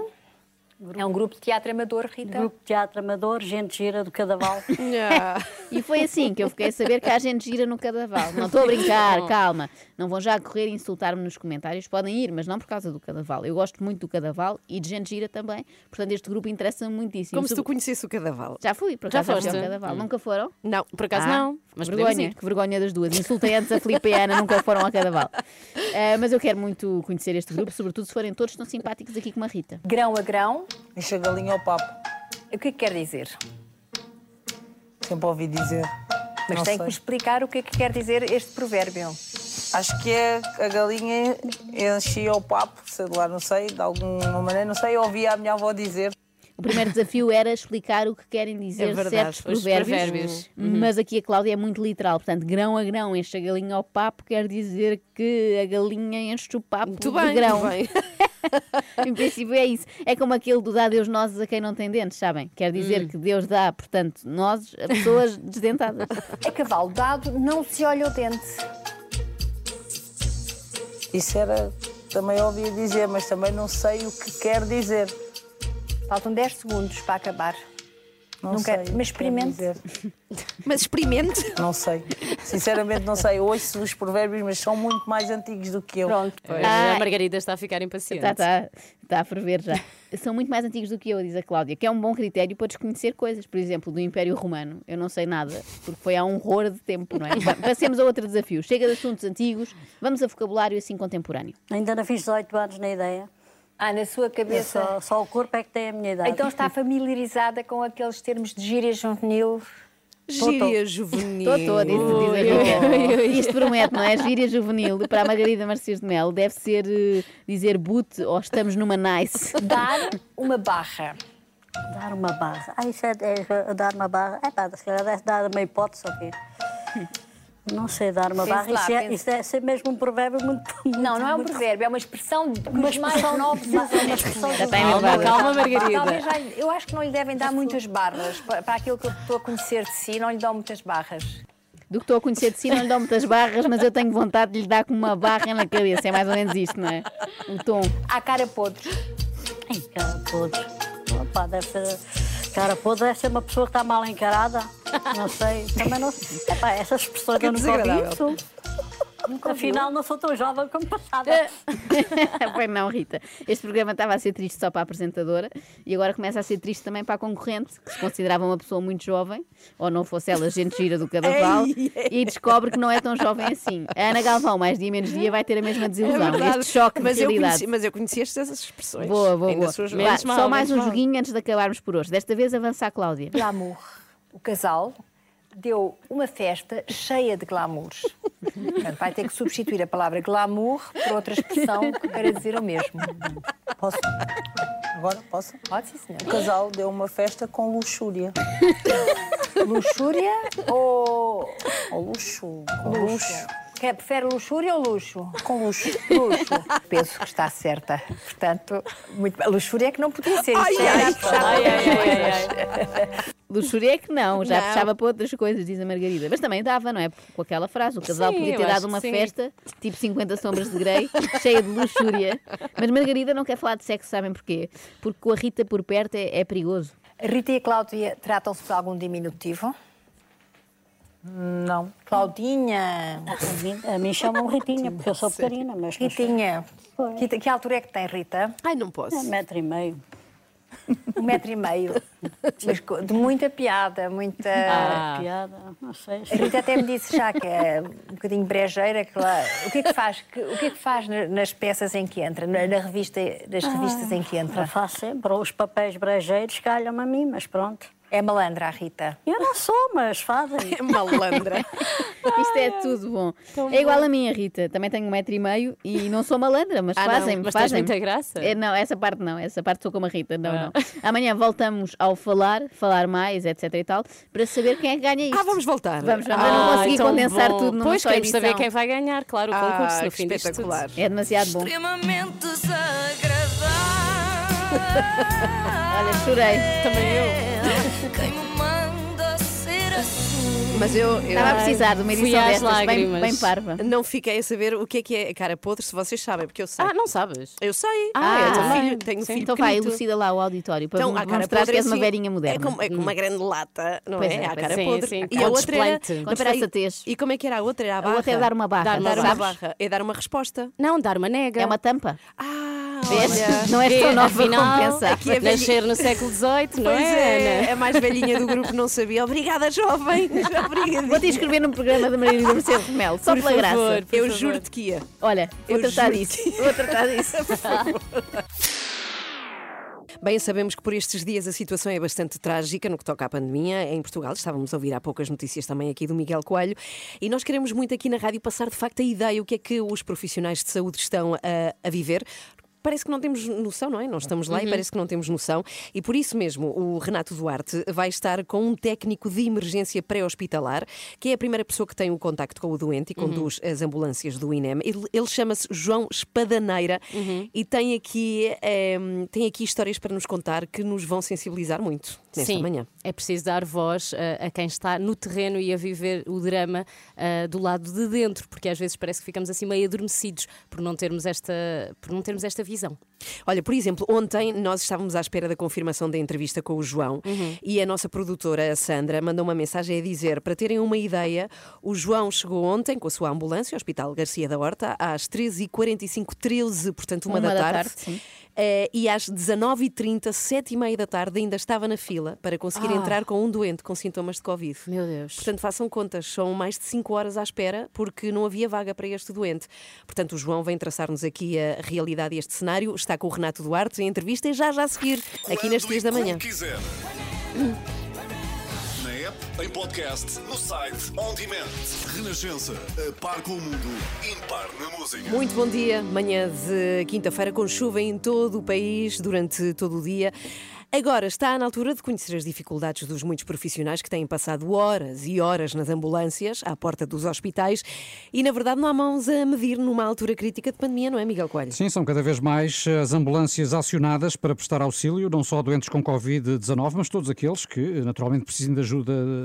É um grupo de teatro amador, Rita? Grupo de teatro amador, gente gira do Cadaval. Yeah. E foi assim que eu fiquei a saber que há gente gira no Cadaval. Não estou a brincar, calma. Não vão já correr e insultar-me nos comentários. Podem ir, mas não por causa do Cadaval. Eu gosto muito do Cadaval e de gente gira também. Portanto, este grupo interessa-me muitíssimo. Como se tu conhecesse o Cadaval. Já fui, por acaso, já fui ao Cadaval. Hum. Nunca foram? Não, por acaso ah, não. Mas vergonha, que vergonha das duas. Insultei antes a Filipe e a Ana, nunca foram ao Cadaval. Uh, mas eu quero muito conhecer este grupo, sobretudo se forem todos tão simpáticos aqui como a Rita. Grão a grão. Enche a galinha ao papo. O que é que quer dizer? Sempre ouvi dizer. Mas não tem sei. que me explicar o que é que quer dizer este provérbio. Acho que é a galinha enchia o papo, sei lá, não sei, de alguma maneira, não sei, eu ouvia a minha avó dizer. O primeiro desafio era explicar o que querem dizer é verdade, certos provérbios, provérbios. Uhum. Mas aqui a Cláudia é muito literal, portanto, grão a grão enche a galinha ao papo, quer dizer que a galinha enche o papo muito de bem, grão. Muito bem. Em princípio é isso. É como aquele do dá Deus nozes a quem não tem dentes, sabem? Quer dizer hum. que Deus dá, portanto, nozes a pessoas desdentadas. A cavalo dado não se olha o dente. Isso era, também ouvia dizer, mas também não sei o que quer dizer. Faltam dez segundos para acabar. Não Nunca... sei. Mas experimente. Mas experimente. Não sei. Sinceramente não sei. Eu ouço os provérbios, mas são muito mais antigos do que eu. Pronto. Pois, ah, a Margarida está a ficar impaciente. Está, está, está a ferver já. São muito mais antigos do que eu, diz a Cláudia, que é um bom critério para desconhecer coisas. Por exemplo, do Império Romano. Eu não sei nada, porque foi há um horror de tempo, não é? Passemos a outro desafio. Chega de assuntos antigos, vamos a vocabulário assim contemporâneo. Ainda não fiz dezoito anos na ideia. Ah, na sua cabeça. Só, só o corpo é que tem a minha idade. Então está familiarizada com aqueles termos de gíria juvenil? Gíria juvenil. Estou, diz, diz a Rita. Isto promete, não é? Gíria juvenil, para a Margarida Marcias de Melo, deve ser uh, dizer boot ou estamos numa nice. Dar uma barra. Dar uma barra. Ah, isso é, é dar uma barra. É pá, se calhar deve dar uma hipótese, ok? Não sei dar uma barra, lá, isso, é, isso é ser mesmo um provérbio muito... muito não, não é um muito... provérbio, é uma expressão de que uma os mais novos usam. Uma expressão Já está calma, calma, Margarida. Talvez já, eu acho que não lhe devem dar muitas barras. Para, para aquilo que eu estou a conhecer de si, não lhe dão muitas barras. Do que estou a conhecer de si, não lhe dão muitas barras, mas eu tenho vontade de lhe dar com uma barra na cabeça. É mais ou menos isto, não é? O tom. Há cara podre. Ai, cara podre. Opa, deve ser... Cara podre deve ser uma pessoa que está mal encarada. Não sei, também não sei. Epá, essas expressões Que eu nunca ouvi desagradável. isso. Afinal, não sou tão jovem como passada. Pois não, Rita. Este programa estava a ser triste só para a apresentadora e agora começa a ser triste também para a concorrente, que se considerava uma pessoa muito jovem, ou não fosse ela gente gira do Cadaval, Ei, ei. e descobre que não é tão jovem assim. A Ana Galvão, mais dia menos dia, vai ter a mesma desilusão. verdade. este choque mas de eu realidade. conheci, mas eu conheci estas expressões. Boa, boa, Ainda boa. sou jovem. Vá, Menos mal, só mais um menos mal. joguinho antes de acabarmos por hoje. Desta vez avança a Cláudia. Glamour. O casal deu uma festa cheia de glamours. Portanto, vai ter que substituir a palavra glamour por outra expressão que queira dizer o mesmo. Posso? Agora posso? Pode, sim, senhor. O casal deu uma festa com luxúria. Luxúria ou Ou luxo. Com luxo? luxo. Quer, prefere luxúria ou luxo? Com luxo. Luxo. Penso que está certa. Portanto, muito bem. Luxúria é que não podia ser. Ai, Isto era ai, a puxar ai, para ai, outras ai, coisas. Luxúria é que não, já Não. puxava para outras coisas, diz a Margarida. Mas também dava, não é? Com aquela frase. O casal Sim, podia eu ter acho dado que uma sim. festa, tipo cinquenta sombras de Grey, cheia de luxúria. Mas Margarida não quer falar de sexo, sabem porquê? Porque com a Rita por perto é, é perigoso. A Rita e a Cláudia tratam-se por algum diminutivo? Não. Claudinha. A mim chamam Ritinha, porque eu sou pequenina, mas não sou. Ritinha. Que, que altura é que tem, Rita? Ai, não posso. É metro e meio. Um metro e meio. Mas co- de muita piada, muita... Ah. Piada, não sei. A Rita até me disse já que é um bocadinho brejeira. Que lá... O que é que faz, que- o que é que faz na- nas peças em que entra, na, na revista, nas revistas em que Eu entra? faço sempre. Os papéis brejeiros calham-me a mim, mas pronto. É malandra, a Rita. Eu não sou, mas fazem. É malandra. Isto é tudo bom. É igual a mim, a Rita. Também tenho um metro e meio e não sou malandra, mas Ah, não, fazem-me. mas tens fazem muita graça. É, não, essa parte não. Essa parte sou como a Rita. Não, Ah. não. Amanhã voltamos ao falar, falar mais, etc e tal, para saber quem é que ganha isto. Ah, vamos voltar. Vamos, vamos. Eu não Ah, consegui tão condensar bom. tudo numa Pois, só queremos edição. saber quem vai ganhar, claro, o Ah, concurso no que fim disto tudo. espetacular. É demasiado bom. Extremamente desagradável. Olha, chorei. Também eu. Quem me manda ser assim? Mas eu, eu Estava a precisar de uma Fui edição às destas, bem, lágrimas. bem parva. não fiquei a saber o que é que é cara podre, se vocês sabem, porque eu sei. Ah, não sabes? Eu sei. Ah, eu eu tenho também. filho, tenho um Sim. filho Então vai, pequenito. elucida lá o auditório para Então, então, a cara mostrar podre que és uma assim, velhinha moderna. É como, é como uma grande lata, não Pois é? é, a pois cara é. podre. Sim, sim, E com a outra era. desplante. Com Espera aí, desfaçatez. E como é que era a outra? Era a A barra. outra é dar uma barra. Dar uma Dar uma sabes? barra. É dar uma resposta. Não, dar uma nega. É uma tampa. Ah, Vês? olha. Não és tão nova como Afinal, pensava. aqui é velhinha. Nascer no século dezoito, não Pois é, é, Ana? a mais velhinha do grupo não sabia. Obrigada, jovem. Obrigada. Vou-te inscrever num programa da Margarida Mercedes Remelo, só Por pela favor, graça. por Eu favor. juro-te que ia. Olha, vou Eu tratar juro disso. Vou tratar disso. Bem, sabemos que por estes dias a situação é bastante trágica no que toca à pandemia em Portugal. Estávamos a ouvir há poucas notícias também aqui do Miguel Coelho e nós queremos muito aqui na rádio passar de facto a ideia, o que é que os profissionais de saúde estão a, a viver. Parece que não temos noção, não é? Não estamos lá e parece que não temos noção. E por isso mesmo, o Renato Duarte vai estar com um técnico de emergência pré-hospitalar, que é a primeira pessoa que tem o contacto com o doente e conduz as ambulâncias do I N E M. Ele, ele chama-se João Espadaneira e tem aqui, eh, tem aqui histórias para nos contar que nos vão sensibilizar muito nesta Sim, manhã. é preciso dar voz uh, a quem está no terreno e a viver o drama uh, do lado de dentro, porque às vezes parece que ficamos assim meio adormecidos por não termos esta, por não termos esta visão. Olha, por exemplo, ontem nós estávamos à espera da confirmação da entrevista com o João e a nossa produtora, a Sandra, mandou uma mensagem a dizer, para terem uma ideia, o João chegou ontem com a sua ambulância ao Hospital Garcia da Horta às treze e quarenta e cinco, treze, portanto uma, Uma da da tarde, tarde, sim. Eh, e às dezanove e trinta, sete e meia da tarde ainda estava na fila para conseguir Ah. entrar com um doente com sintomas de Covid. Meu Deus. Portanto, façam contas, são mais de cinco horas à espera porque não havia vaga para este doente. Portanto, o João vem traçar-nos aqui a realidade deste cenário. Está com o Renato Duarte em entrevista e já já a seguir, aqui nas Quando Tias e da Manhã. como quiser. Na app, em podcast, no site, on demand. Renascença, a par com o mundo, impar na música. Muito bom dia, manhã de quinta-feira com chuva em todo o país durante todo o dia. Agora está na altura de conhecer as dificuldades dos muitos profissionais que têm passado horas e horas nas ambulâncias, à porta dos hospitais e, na verdade, não há mãos a medir numa altura crítica de pandemia, não é, Miguel Coelho? Sim, são cada vez mais as ambulâncias acionadas para prestar auxílio, não só a doentes com covid dezanove, mas todos aqueles que, naturalmente, precisam de ajuda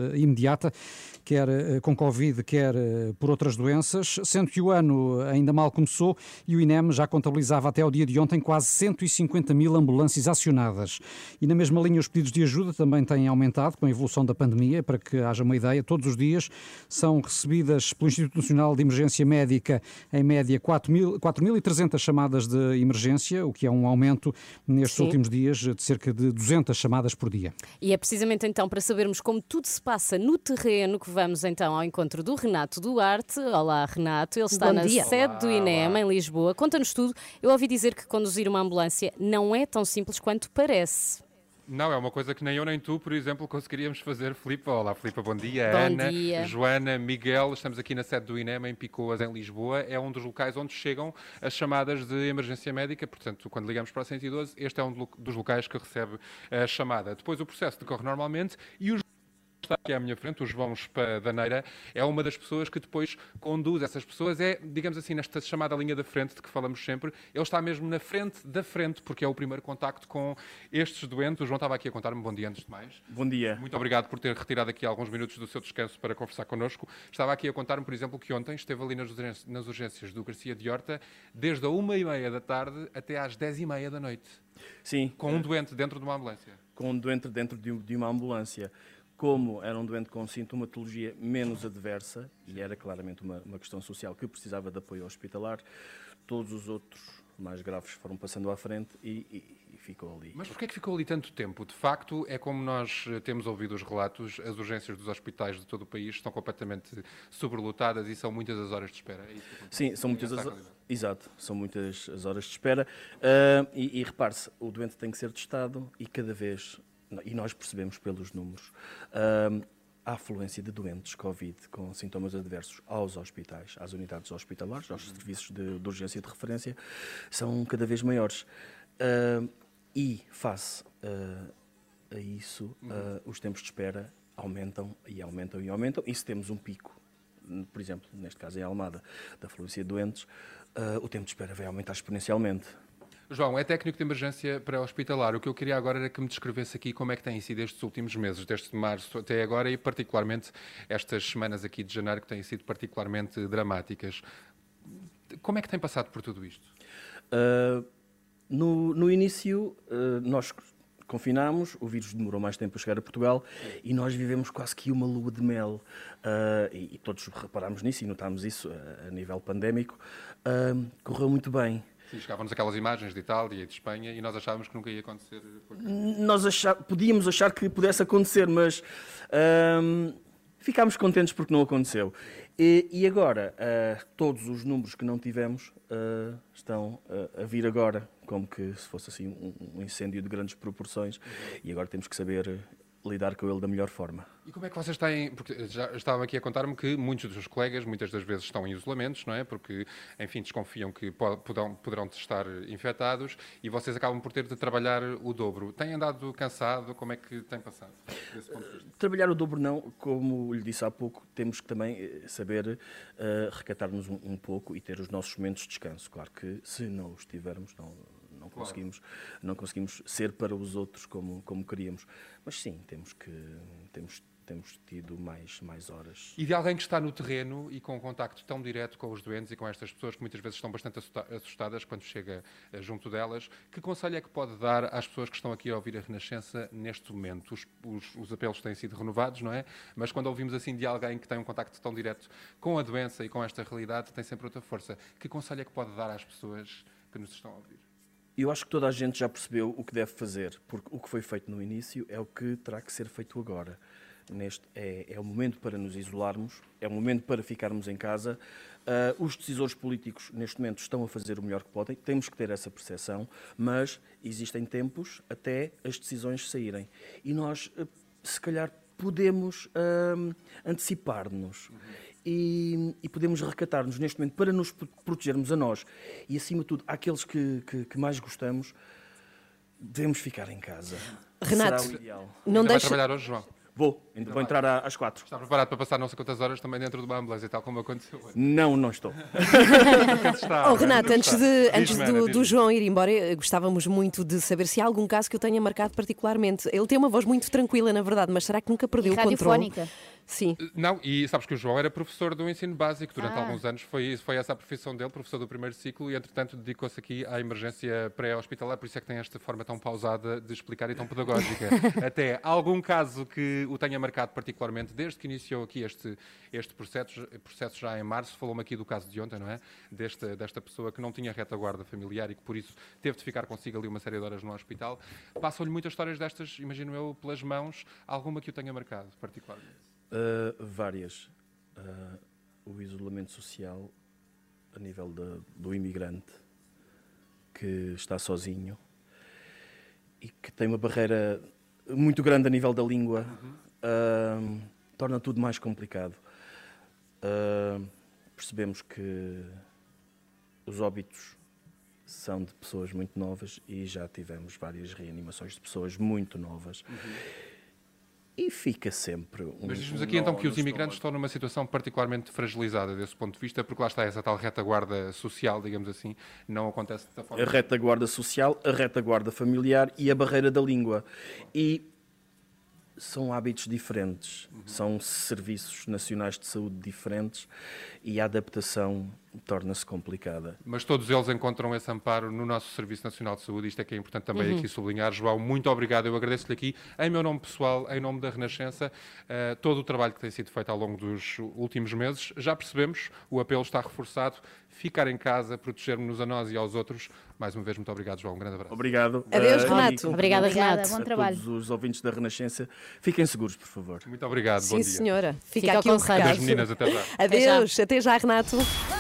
imediata, quer com Covid, quer por outras doenças, sendo que o ano ainda mal começou e o INEM já contabilizava até ao dia de ontem quase cento e cinquenta mil ambulâncias acionadas. E na mesma linha os pedidos de ajuda também têm aumentado com a evolução da pandemia. Para que haja uma ideia, todos os dias são recebidas pelo Instituto Nacional de Emergência Médica em média quatro mil e trezentas chamadas de emergência, o que é um aumento nestes Sim. últimos dias de cerca de duzentas chamadas por dia. E é precisamente então para sabermos como tudo se passa no terreno que vamos então ao encontro do Renato Duarte. Olá, Renato. Ele está Bom na dia. sede Olá, do INEM, olá. em Lisboa. Conta-nos tudo. Eu ouvi dizer que conduzir uma ambulância não é tão simples quanto parece. Não, é uma coisa que nem eu nem tu, por exemplo, conseguiríamos fazer. Filipe, olá Filipe, bom dia. Bom Ana, dia. Joana, Miguel, estamos aqui na sede do INEM, em Picoas, em Lisboa. É um dos locais onde chegam as chamadas de emergência médica. Portanto, quando ligamos para a cento e doze, este é um dos locais que recebe a chamada. Depois o processo decorre normalmente e os está aqui à minha frente, o João Espadaneira, é uma das pessoas que depois conduz essas pessoas, é, digamos assim, nesta chamada linha da frente de que falamos sempre, ele está mesmo na frente da frente, porque é o primeiro contacto com estes doentes. O João estava aqui a contar-me, bom dia antes de mais. Bom dia. Muito obrigado por ter retirado aqui alguns minutos do seu descanso para conversar connosco. Estava aqui a contar-me, por exemplo, que ontem esteve ali nas urgências, nas urgências do Garcia de Horta, desde a uma e meia da tarde até às dez e meia da noite. Sim. Com um doente dentro de uma ambulância. Com um doente dentro de, de uma ambulância. Como era um doente com sintomatologia menos adversa, e era claramente uma, uma questão social que precisava de apoio hospitalar, todos os outros mais graves foram passando à frente e, e, e ficou ali. Mas porquê é que ficou ali tanto tempo? De facto, é como nós temos ouvido os relatos, as urgências dos hospitais de todo o país estão completamente sobrelotadas e são muitas as horas de espera. É isso que Sim, são muitas as, exato, são muitas as horas de espera. Uh, e, e repare-se, o doente tem que ser testado e cada vez... E nós percebemos pelos números, uh, a afluência de doentes Covid com sintomas adversos aos hospitais, às unidades hospitalares, aos serviços de, de urgência de referência, são cada vez maiores. Uh, e, face uh, a isso, uh, os tempos de espera aumentam e aumentam e aumentam. E se temos um pico, por exemplo, neste caso em Almada, da afluência de doentes, uh, o tempo de espera vai aumentar exponencialmente. João, é técnico de emergência pré-hospitalar. O que eu queria agora era que me descrevesse aqui como é que têm sido estes últimos meses, desde março até agora e particularmente estas semanas aqui de janeiro que têm sido particularmente dramáticas. Como é que tem passado por tudo isto? Uh, no, no início, uh, nós confinámos, o vírus demorou mais tempo a chegar a Portugal e nós vivemos quase que uma lua de mel. Uh, e, e todos reparámos nisso e notámos isso a, a nível pandémico. Uh, correu muito bem. Sim, chegavam-nos aquelas imagens de Itália e de Espanha e nós achávamos que nunca ia acontecer. Porque... Nós achá... podíamos achar que pudesse acontecer, mas hum, ficámos contentes porque não aconteceu. E, e agora, uh, todos os números que não tivemos uh, estão uh, a vir agora, como que se fosse assim um, um incêndio de grandes proporções, e agora temos que saber uh, lidar com ele da melhor forma. E como é que vocês têm, porque já estavam aqui a contar-me que muitos dos seus colegas muitas das vezes estão em isolamentos, não é? Porque, enfim, desconfiam que poderão, poderão estar infectados e vocês acabam por ter de trabalhar o dobro. Têm andado cansado? Como é que tem passado desse ponto de vista? Trabalhar o dobro não, como lhe disse há pouco, temos que também saber uh, recatar-nos um, um pouco e ter os nossos momentos de descanso. Claro que se não os tivermos, não... Não conseguimos, não conseguimos ser para os outros como, como queríamos. Mas sim, temos, que, temos, temos tido mais, mais horas. E de alguém que está no terreno e com um contacto tão direto com os doentes e com estas pessoas que muitas vezes estão bastante assustadas quando chega junto delas, que conselho é que pode dar às pessoas que estão aqui a ouvir a Renascença neste momento? Os, os, os apelos têm sido renovados, não é? Mas quando ouvimos assim de alguém que tem um contacto tão direto com a doença e com esta realidade, tem sempre outra força. Que conselho é que pode dar às pessoas que nos estão a ouvir? Eu acho que toda a gente já percebeu o que deve fazer, porque o que foi feito no início é o que terá que ser feito agora. Neste, é, é o momento para nos isolarmos, é o momento para ficarmos em casa. Uh, os decisores políticos, neste momento, estão a fazer o melhor que podem, temos que ter essa percepção, mas existem tempos até as decisões saírem. E nós, uh, se calhar, podemos uh, antecipar-nos. Uhum. E, e podemos recatar-nos neste momento para nos protegermos a nós e, acima de tudo, àqueles que, que, que mais gostamos, devemos ficar em casa. Renato, será o ideal. Não Ainda deixa... vai trabalhar hoje, João? Vou, ainda vou entrar às quatro. Está preparado para passar não sei quantas horas também dentro de uma ambulância, tal como aconteceu hoje? Não, não estou. Oh, Renato, antes, de, antes do, do João ir embora, gostávamos muito de saber se há algum caso que eu tenha marcado particularmente. Ele tem uma voz muito tranquila, na verdade, mas será que nunca perdeu E o controle? radiofónica. Sim. Não, e sabes que o João era professor do ensino básico durante Ah. alguns anos, foi, foi essa a profissão dele, professor do primeiro ciclo, e entretanto dedicou-se aqui à emergência pré-hospitalar, por isso é que tem esta forma tão pausada de explicar e tão pedagógica. Até algum caso que o tenha marcado particularmente, desde que iniciou aqui este, este processo, processo já em março, falou-me aqui do caso de ontem, não é? Desta, desta pessoa que não tinha retaguarda familiar e que por isso teve de ficar consigo ali uma série de horas no hospital. Passam-lhe muitas histórias destas, imagino eu, pelas mãos, alguma que o tenha marcado particularmente? Uh, várias. Uh, o isolamento social a nível de, do imigrante que está sozinho e que tem uma barreira muito grande a nível da língua, uh, torna tudo mais complicado. Uh, percebemos que os óbitos são de pessoas muito novas e já tivemos várias reanimações de pessoas muito novas. Uhum. E fica sempre um... Mas diz-nos aqui então que os imigrantes estão numa situação particularmente fragilizada desse ponto de vista, porque lá está essa tal retaguarda social, digamos assim, não acontece da forma... A retaguarda social, a retaguarda familiar e a barreira da língua. E são hábitos diferentes, uhum. São serviços nacionais de saúde diferentes e a adaptação torna-se complicada. Mas todos eles encontram esse amparo no nosso Serviço Nacional de Saúde, isto é que é importante também Uhum. aqui sublinhar. João, muito obrigado, eu agradeço-lhe aqui, em meu nome pessoal, em nome da Renascença, uh, todo o trabalho que tem sido feito ao longo dos últimos meses. Já percebemos, o apelo está reforçado, ficar em casa, protegermos-nos a nós e aos outros. Mais uma vez, muito obrigado, João, um grande abraço. Obrigado. Adeus, Uh, Renato. Obrigada, Renato. Bom a trabalho. todos os ouvintes da Renascença, fiquem seguros, por favor. Muito obrigado, Sim, bom dia. senhora. Fica, Fica aqui ao um conselho. recado. Adeus, meninas, até já. Adeus, até já, Renato.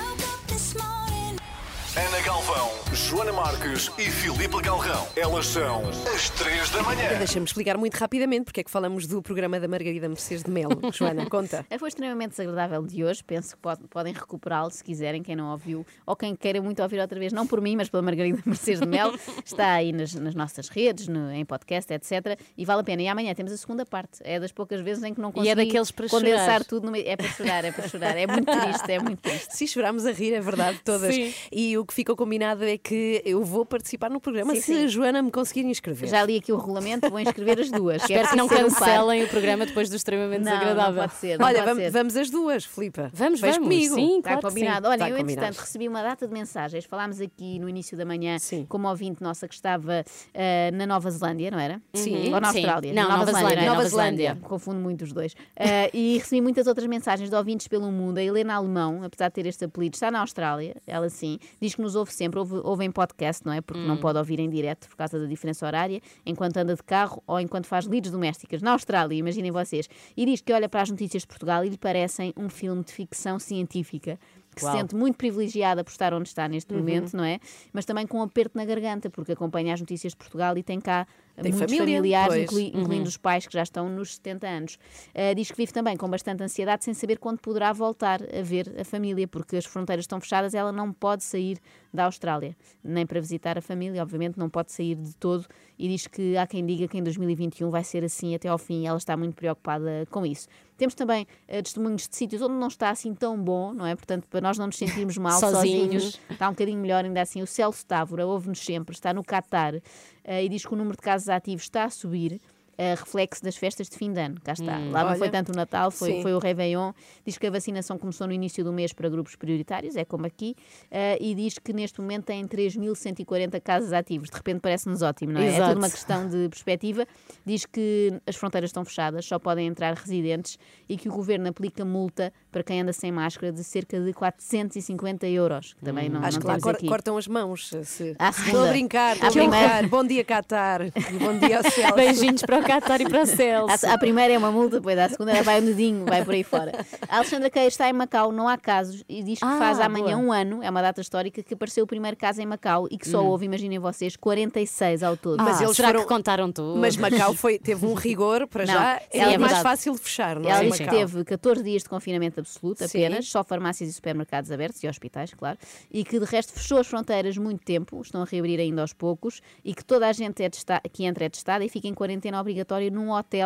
Ana Galvão, Joana Marques e Filipe Galrão. Elas são as três da manhã. Deixa-me explicar muito rapidamente porque é que falamos do programa da Margarida Mercedes de Melo. Joana, conta. Foi extremamente desagradável de hoje. Penso que pode- podem recuperá-lo se quiserem, quem não ouviu, ou quem queira muito ouvir outra vez, não por mim, mas pela Margarida Mercedes de Melo. Está aí nas, nas nossas redes, no- em podcast, etcétera. E vale a pena. E amanhã temos a segunda parte. É das poucas vezes em que não E consegui é daqueles para condensar chorar. tudo. No meio. É para chorar, é para chorar. É muito triste, é muito triste. Se chorámos a rir, é verdade, todas. Sim. E o que ficou combinado é que eu vou participar no programa Sim, se sim. a Joana me conseguir inscrever. Já li aqui o regulamento, vou inscrever as duas. Espero que não preciso ser um par. cancelem o programa depois do extremamente Não, desagradável. não pode ser. Não Olha, pode vamos, ser. vamos as duas, Filipa. Vamos, Vais vamos. comigo. Sim, Está claro que combinado. sim. Olha, Está eu, combinado. entretanto, recebi uma data de mensagens. Falámos aqui no início da manhã Sim. com uma ouvinte nossa que estava eh, na Nova Zelândia, não era? Sim. Ou na Sim. Austrália? Não, Nova Zelândia, não é? Nova Zelândia. Confundo muito os dois. Eh, e recebi muitas outras mensagens de ouvintes pelo mundo. A Helena Alemão, apesar de ter este apelido, está na Austrália. Ela sim. Diz que nos ouve sempre. Ouve, ouve em podcast, não é? Porque não pode ouvir em direto por causa da diferença horária, enquanto anda de carro ou enquanto faz lides domésticas. Na Austrália, imaginem vocês. E diz que olha para as notícias de Portugal e lhe parecem um filme de ficção científica. Que Uau. se sente muito privilegiada por estar onde está neste Uhum. momento, não é? Mas também com um aperto na garganta, porque acompanha as notícias de Portugal e tem cá Tem muitos família, familiares, pois. inclui- incluindo os pais que já estão nos setenta anos. Uh, diz que vive também com bastante ansiedade, sem saber quando poderá voltar a ver a família, porque as fronteiras estão fechadas, ela não pode sair da Austrália, nem para visitar a família, obviamente não pode sair de todo, e diz que há quem diga que em dois mil e vinte e um vai ser assim até ao fim, e ela está muito preocupada com isso. Temos também uh, testemunhos de sítios onde não está assim tão bom, não é? Portanto, para nós não nos sentirmos mal Sozinhos. sozinhos, está um bocadinho melhor ainda assim. O Celso Távora ouve-nos sempre, está no Qatar, uh, e diz que o número de casos ativos está a subir, uh, reflexo das festas de fim de ano. Cá está. Hum. Lá não Olha. foi tanto o Natal, foi, Sim. foi o Réveillon. Diz que a vacinação começou no início do mês para grupos prioritários, é como aqui, uh, e diz que neste momento tem três mil cento e quarenta casos ativos. De repente parece-nos ótimo, não é? É Exato. tudo uma questão de perspectiva. Diz que as fronteiras estão fechadas, só podem entrar residentes e que o governo aplica multa para quem anda sem máscara de cerca de quatrocentos e cinquenta euros. Que também não, Acho não que lá temos cor- aqui. cortam as mãos. Se... À Estou segunda. a brincar, estou À a brincar. primeira. Bom dia, Qatar. E bom dia ao Celso. Beijinhos para o Qatar e para o Celso. A, a primeira é uma multa, depois a segunda ela vai um dedinho, vai por aí fora. A Alexandra Queiro está em Macau, não há casos, e diz que Ah, faz amanhã boa. um ano, é uma data histórica, que apareceu o primeiro caso em Macau e que só Hum. houve, imaginem vocês, quarenta e seis ao todo. Mas Ah, eles será foram- que contaram tudo? Mas Macau foi, teve um rigor, para Não, já, sim, é, é mais verdade. fácil de fechar, não Ela é? diz que Macau. teve catorze dias de confinamento absoluto Sim. apenas, só farmácias e supermercados abertos e hospitais, claro, e que de resto fechou as fronteiras muito tempo, estão a reabrir ainda aos poucos, e que toda a gente é testa- que entra é testada e fica em quarentena obrigatória num hotel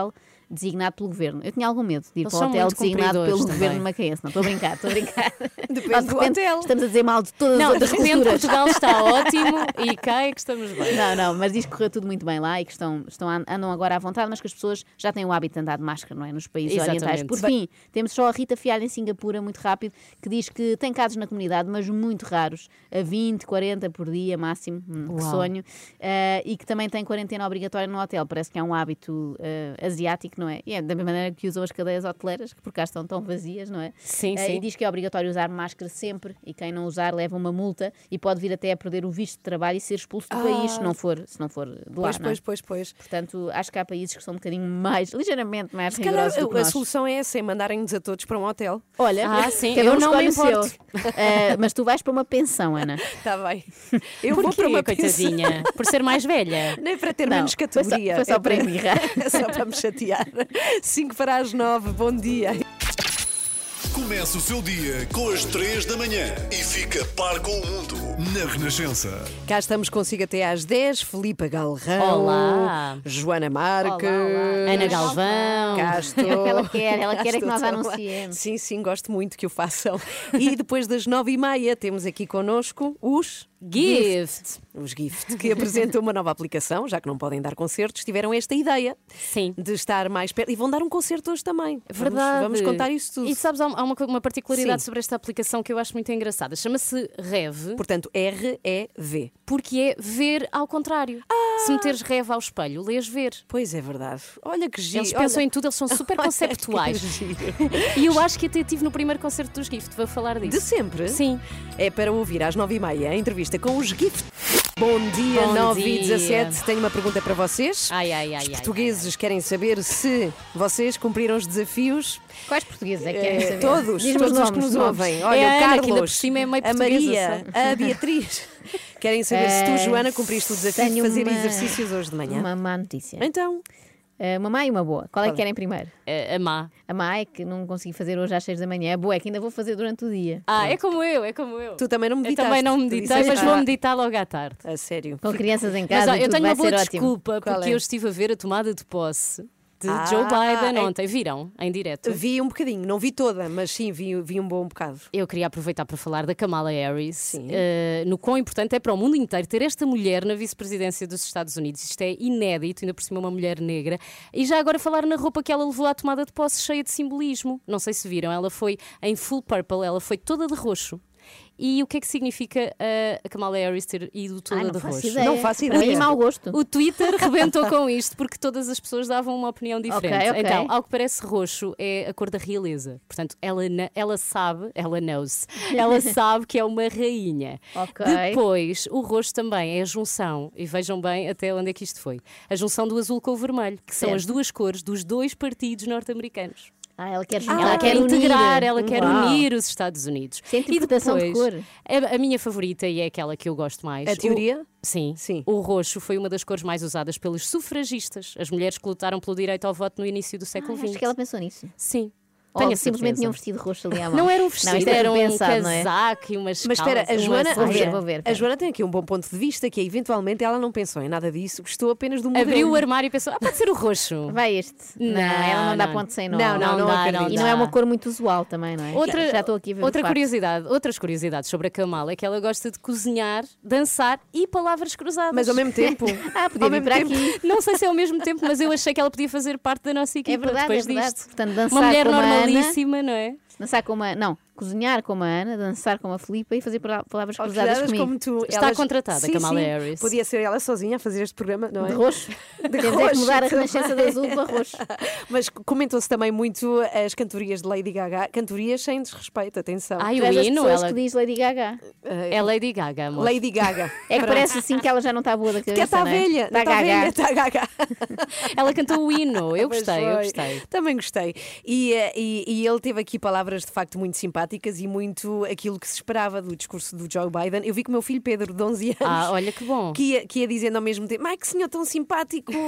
designado pelo governo. Eu tinha algum medo de ir Eles para o são hotel muito designado pelo cumpridores governo também. macaense. Não, estou a brincar, estou a brincar. Depende do hotel. Estamos a dizer mal de todas Não, as de outras repente culturas. Portugal está ótimo e cá é que estamos bem. Não, não, mas diz que correu tudo muito bem lá e que estão, estão, andam agora à vontade, mas que as pessoas já têm o hábito de andar de máscara, não é? Nos países Exatamente. orientais. Por fim, temos só a Rita Fialho em Singapura, muito rápido, que diz que tem casos na comunidade, mas muito raros, a vinte, quarenta por dia máximo, hum, que Uau. sonho, uh, e que também tem quarentena obrigatória no hotel. Parece que é um hábito uh, asiático, não é? E é da mesma maneira que usam as cadeias hoteleiras, que por cá estão tão vazias, não é? Sim, Uh, sim. E diz que é obrigatório usar máscara sempre e quem não usar leva uma multa e pode vir até a perder o visto de trabalho e ser expulso do Ah. país se não for, se não for de lá. Pois, não é? pois, pois, pois. Portanto, acho que há países que são um bocadinho mais, ligeiramente mais Se calhar rigorosos do que a, a nós. solução é essa, é mandarem-nos a todos para um hotel. Olha, Ah, sim, cada um eu não me escolhe o importo. seu. Uh, mas tu vais para uma pensão, Ana. Está bem. Eu Por vou quê, para uma coitadinha? Por ser mais velha? Nem para ter Não, menos foi só- categoria. foi só É para embirrar. É só para me chatear. cinco para as nove, bom dia. Começa o seu dia com as três da manhã e fica par com o mundo na Renascença. Cá estamos consigo até às dez. Filipa Galrão. Olá. Joana Marques. Olá, olá. Ana Galvão. Cá estou. É o que ela quer, ela Cá quer é que estou nós também. anunciemos. Sim, sim, gosto muito que o façam. E depois das nove e meia temos aqui connosco os Gift. Os Gift, que apresentam uma nova aplicação, já que não podem dar concertos, tiveram esta ideia Sim. de estar mais perto. E vão dar um concerto hoje também. Vamos- Verdade. Vamos, contar isso tudo. E sabes, há uma, uma particularidade Sim. sobre esta aplicação que eu acho muito engraçada. Chama-se Rev, Portanto, R E V. porque é ver ao contrário. Se meteres Rev ao espelho, lês ver. Pois é verdade. Olha que giro. Eles pensam Olha- em tudo, eles são super Olha conceptuais. que giro. E eu acho que até estive no primeiro concerto dos Gift, vou falar disso. De sempre? Sim. É para ouvir às nove e meia a entrevista com os Gift. Bom dia, Bom nove dia. e dezassete. Tenho uma pergunta para vocês. Ai, ai, ai, Os ai, portugueses querem saber se vocês cumpriram os desafios. Quais portugueses é que querem Eh, saber? todos, Diz-me todos os os que nomes, nos nomes. ouvem. Olha, É a o Ana, Carlos, que ainda por cima é meio a portuguesa Maria, só. a Beatriz. Querem saber se tu, Eh, Joana, cumpriste o desafio de tenho fazer uma- exercícios hoje de manhã. Uma má notícia. Então, Uh, uma má e uma boa. Qual é que Qual? querem primeiro? A, a má. A má é que não consegui fazer hoje às seis da manhã. A boa é que ainda vou fazer durante o dia. Ah, é como eu, é como eu. tu também não Eu meditaste. também não Tu meditei, disseste, mas vou ah, meditar logo à tarde. A sério. Com crianças em Mas casa, ó, e eu tudo tenho vai uma boa ser ótimo. desculpa, Qual porque é? eu estive a ver a tomada de posse de Ah, Joe Biden é- ontem. Viram? Em direto. Vi um bocadinho, não vi toda, mas sim, vi, vi um bom bocado. Eu queria aproveitar para falar da Kamala Harris, Sim. eh, no quão importante é para o mundo inteiro ter esta mulher na vice-presidência dos Estados Unidos. Isto é inédito, ainda por cima uma mulher negra. E já agora falar na roupa que ela levou à tomada de posse, cheia de simbolismo. Não sei se viram, ela foi em full purple, ela foi toda de roxo. E o que é que significa uh, a Kamala Harris ter ido toda Ai, não de faço roxo? ideia. Não faço Para mim, ideia. mau gosto. O Twitter rebentou com isto porque todas as pessoas davam uma opinião diferente. Ok, ok. Então, ao que parece, roxo é a cor da realeza. Portanto, ela, na- ela sabe, ela knows, ela sabe que é uma rainha. Ok. Depois, o roxo também é a junção, e vejam bem até onde é que isto foi, a junção do azul com o vermelho, que são Certo. as duas cores dos dois partidos norte-americanos. Ah, ela quer juntar, ela quer unir. integrar, ela quer Uau. unir os Estados Unidos. Sem interpretação de depois, cor. A, a minha favorita, e é aquela que eu gosto mais. A o- teoria? Sim, Sim. O roxo foi uma das cores mais usadas pelos sufragistas, as mulheres que lutaram pelo direito ao voto no início do século Ah, vinte. acho que ela pensou nisso. Sim. Ou Tenho a simplesmente certeza. tinha um vestido roxo ali à mão. Não era um Não, vestido, isto é era um pensado, não é? casaco e umas Mas espera, a calças, Joana, uma Vou ver, saia. vou ver. a Joana tem aqui um bom ponto de vista, que é eventualmente ela não pensou em nada disso, gostou apenas do modelo. Abriu o armário e pensou, ah, pode ser o roxo. Vai este. Não, Não, ela não dá não. ponto sem nó. Não, não, não dá, acredito. E não é uma cor muito usual também, não é? Outra, Já estou aqui a ver outra os factos. curiosidade, outras curiosidades sobre a Kamala é que ela gosta de cozinhar, dançar e palavras cruzadas. Mas ao mesmo tempo. Ah, podia ao vir mesmo para tempo- aqui. Não sei se é ao mesmo tempo, mas eu achei que ela podia fazer parte da nossa equipa É verdade, depois é verdade. disto. Portanto, dançar Uma mulher como a Ana, normalíssima, não é? dançar como a... Não, cozinhar como a Ana, dançar como a Filipa e fazer pra- palavras Ou cruzadas cruzadas comigo. como tu. Está Elas- contratada, sim, Kamala sim. Harris. Podia ser ela sozinha a fazer este programa, não é? De roxo. De Temos é que roxo mudar a também. renascença de azul para roxo. Mas comentou-se também muito as cantorias de Lady Gaga, cantorias sem desrespeito, atenção. Ai, Tu o és das hino, pessoas ela... que diz Lady Gaga. é Lady Gaga, amor. Lady Gaga. É que parece assim que ela já não está boa da cabeça, Que está não é? velha, Está está gaga. velha, está gaga. Ela cantou o hino, eu Pois gostei, eu foi. gostei. Também gostei. E, eh, e, e ele teve aqui palavras de facto muito simpáticas e muito aquilo que se esperava do discurso do Joe Biden. Eu vi que o meu filho Pedro, de onze anos, Ah, olha que bom. que ia, que ia dizendo ao mesmo tempo: ai, que senhor tão simpático.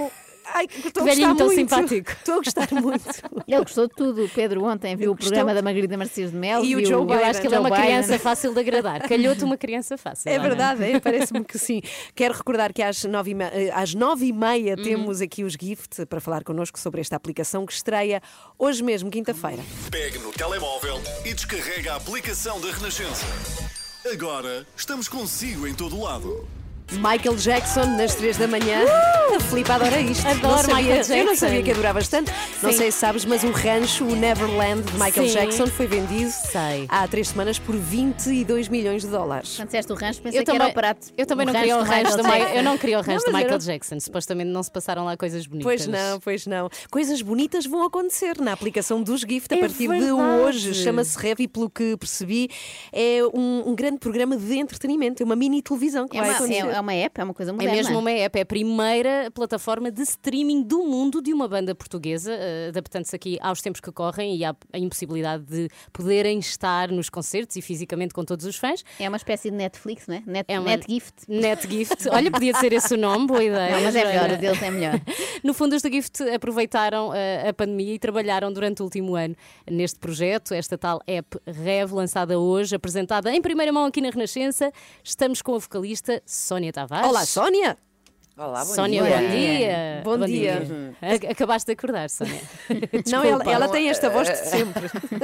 Ai, estou a velhinho gostar tão muito. simpático. Estou a gostar muito. Ele gostou de tudo. O Pedro ontem viu o programa da Margarida Marcias de Mel. E o viu Joe Eu Biden. acho que ele é Joe uma Biden. criança fácil de agradar. Calhou-te uma criança fácil. É Ana. verdade, é, parece-me que sim. Quero recordar que às nove e meia, às nove e meia Uhum. temos aqui os Gift para falar connosco sobre esta aplicação que estreia hoje mesmo, quinta-feira. Pegue no telemóvel e descarrega a aplicação da Renascença. Agora estamos consigo em todo lado. Michael Jackson, nas três da manhã. A Filipe adora isto. Adoro Não sabia- Michael Eu não Jackson. sabia que adoravas tanto. Não Sim. sei se sabes, mas o rancho, o Neverland de Michael Sim. Jackson, foi vendido Sei. há três semanas por vinte e dois milhões de dólares. Quando disseste o rancho, pensei Eu que também, era o prato. eu também O não queria o do rancho do Michael Michael, eu não queria o rancho Não, do mas Michael era- Jackson. Supostamente não se passaram lá coisas bonitas. Pois não, pois não. Coisas bonitas vão acontecer na aplicação dos Gift a É partir de verdade. hoje. Chama-se Rev e, pelo que percebi, é um, um grande programa de entretenimento. É uma mini televisão que É vai uma, acontecer. é, é uma app, é uma coisa É moderna. mesmo uma app, é a primeira plataforma de streaming do mundo de uma banda portuguesa, eh, adaptando-se aqui aos tempos que correm e à a impossibilidade de poderem estar nos concertos e fisicamente com todos os fãs. É uma espécie de Netflix, não é? Net, É uma- Netgift. NetGift. Olha, podia ser esse o nome, boa ideia. Não, mas é melhor, Joana. o deles é melhor. No fundo, os da Gift aproveitaram uh, a pandemia e trabalharam durante o último ano neste projeto, esta tal app Rev, lançada hoje, apresentada em primeira mão aqui na Renascença. Estamos com a vocalista Sónia Tavares. Olá, Sónia! Olá, bom Sónia, dia. bom dia. Bom dia. A- Acabaste de acordar, Sónia. Não, ela, Desculpa. ela tem esta voz de sempre.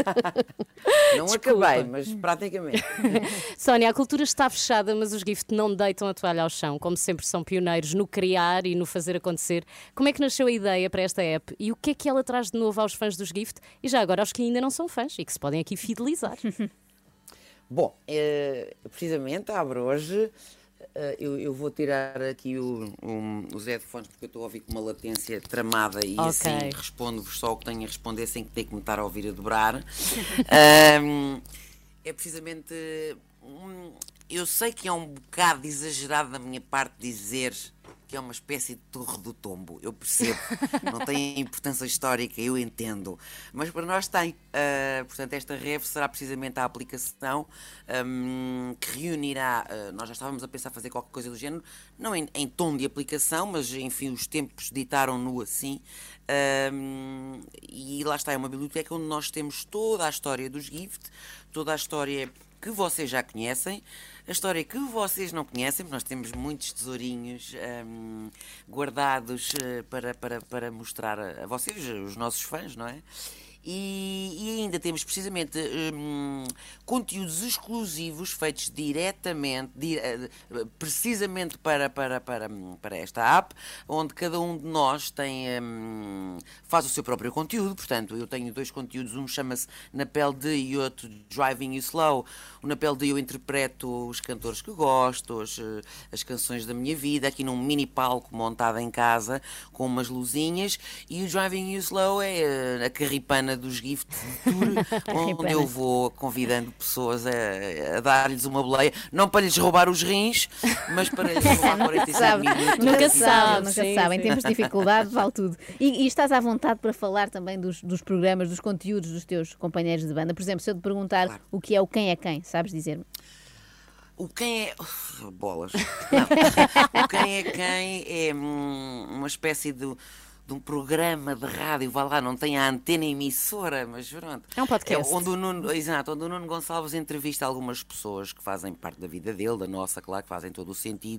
Não Desculpa. acabei, mas praticamente. Sónia, a cultura está fechada, mas os Gift não deitam a toalha ao chão. Como sempre, são pioneiros no criar e no fazer acontecer. Como é que nasceu a ideia para esta app e o que é que ela traz de novo aos fãs dos Gift e já agora aos que ainda não são fãs e que se podem aqui fidelizar? Bom, eh, precisamente abro hoje. eh, eu, eu vou tirar aqui o- um- os headphones porque eu estou a ouvir com uma latência tramada e Ok. assim respondo-vos só o que tenho a responder sem ter que me estar a ouvir a dobrar. Ahm, é precisamente. hum, eu sei que é um bocado exagerado da minha parte dizer que é uma espécie de Torre do Tombo. Eu percebo, não tem importância histórica, eu entendo. Mas para nós tem. Ah, portanto, esta Rev será precisamente a aplicação hum, que reunirá. ah, nós já estávamos a pensar fazer qualquer coisa do género, não em, em tom de aplicação, mas enfim, os tempos ditaram-no assim. Hum, e lá está, é uma biblioteca onde nós temos toda a história dos Gift, toda a história que vocês já conhecem, a história que vocês não conhecem, porque nós temos muitos tesourinhos hum, guardados eh, para, para, para mostrar a, a vocês, os nossos fãs, não é? E, e ainda temos precisamente hum, conteúdos exclusivos feitos diretamente, di- eh, precisamente para, para, para, para esta app, onde cada um de nós tem, hum, faz o seu próprio conteúdo. Portanto, eu tenho dois conteúdos, um chama-se Na Pele de e outro Driving You Slow. O Na Pele de eu interpreto os cantores que gosto, as, eh, as canções da minha vida, aqui num mini palco montado em casa, com umas luzinhas, e o Driving You Slow é eh, a carripana dos Gift Tour, onde eu vou convidando pessoas a, a dar-lhes uma boleia, não para lhes roubar os rins, mas para lhes roubar quarenta e cinco minutos. Nunca Assim, se sabe, nunca sim, se sabe. Em sim. tempos de dificuldade, vale tudo. E, e estás à vontade para falar também dos, dos programas, dos conteúdos dos teus companheiros de banda. Por exemplo, se eu te perguntar Claro. o que é o Quem é Quem, sabes dizer-me? O quem é. Uf, bolas. Não. O quem é quem é hum, uma espécie de, de um programa de rádio, vá lá, não tem a antena emissora, mas pronto. É um podcast. onde o Nuno, exato, onde o Nuno Gonçalves entrevista algumas pessoas que fazem parte da vida dele, da nossa, claro, que fazem todo o sentido.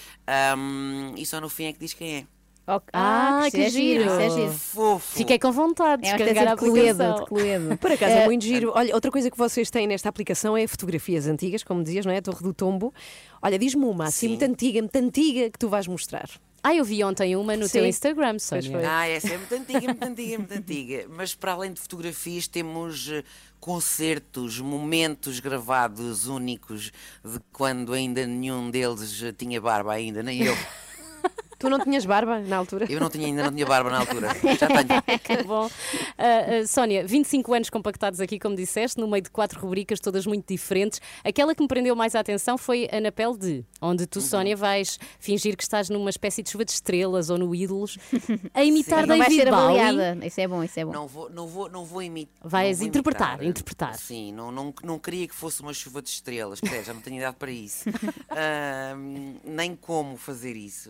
Hum, e só no fim é que diz quem é. Ok. Ah, isso que é giro. Isso é giro. Fofo. Fiquei com vontade de É uma descarregar a espécie de Cluedo, aplicação. de Cluedo. Por acaso é Eh, muito giro. Olha, outra coisa que vocês têm nesta aplicação é fotografias antigas, como dizias, não é? A Torre do Tombo. Olha, diz-me uma assim, Sim. muito antiga, muito antiga, que tu vais mostrar. Ah, eu vi ontem uma no Sim. teu Instagram, Pois Sónia. foi. Ah, essa é muito antiga, muito antiga, muito antiga. Mas para além de fotografias, temos eh, concertos, momentos gravados únicos de quando ainda nenhum deles eh, tinha barba ainda, nem eu. Tu não tinhas barba na altura? Eu não tinha, ainda não tinha barba na altura. Já tenho. Que bom. Ah, ah, Sónia, vinte e cinco anos compactados aqui, como disseste, no meio de quatro rubricas, todas muito diferentes. Aquela que me prendeu mais a atenção foi a Na Pele de, onde tu, Sónia, vais fingir que estás numa espécie de chuva de estrelas ou no Ídolos, a imitar Não vai David ser Bowie. avaliada. Isso é bom, isso é bom. Não vou, não vou, não vou imitar. Vais não vou interpretar, imitar. interpretar. Sim, não, não, não queria que fosse uma chuva de estrelas, quer dizer, já não tenho idade para isso. Ah, nem como fazer isso.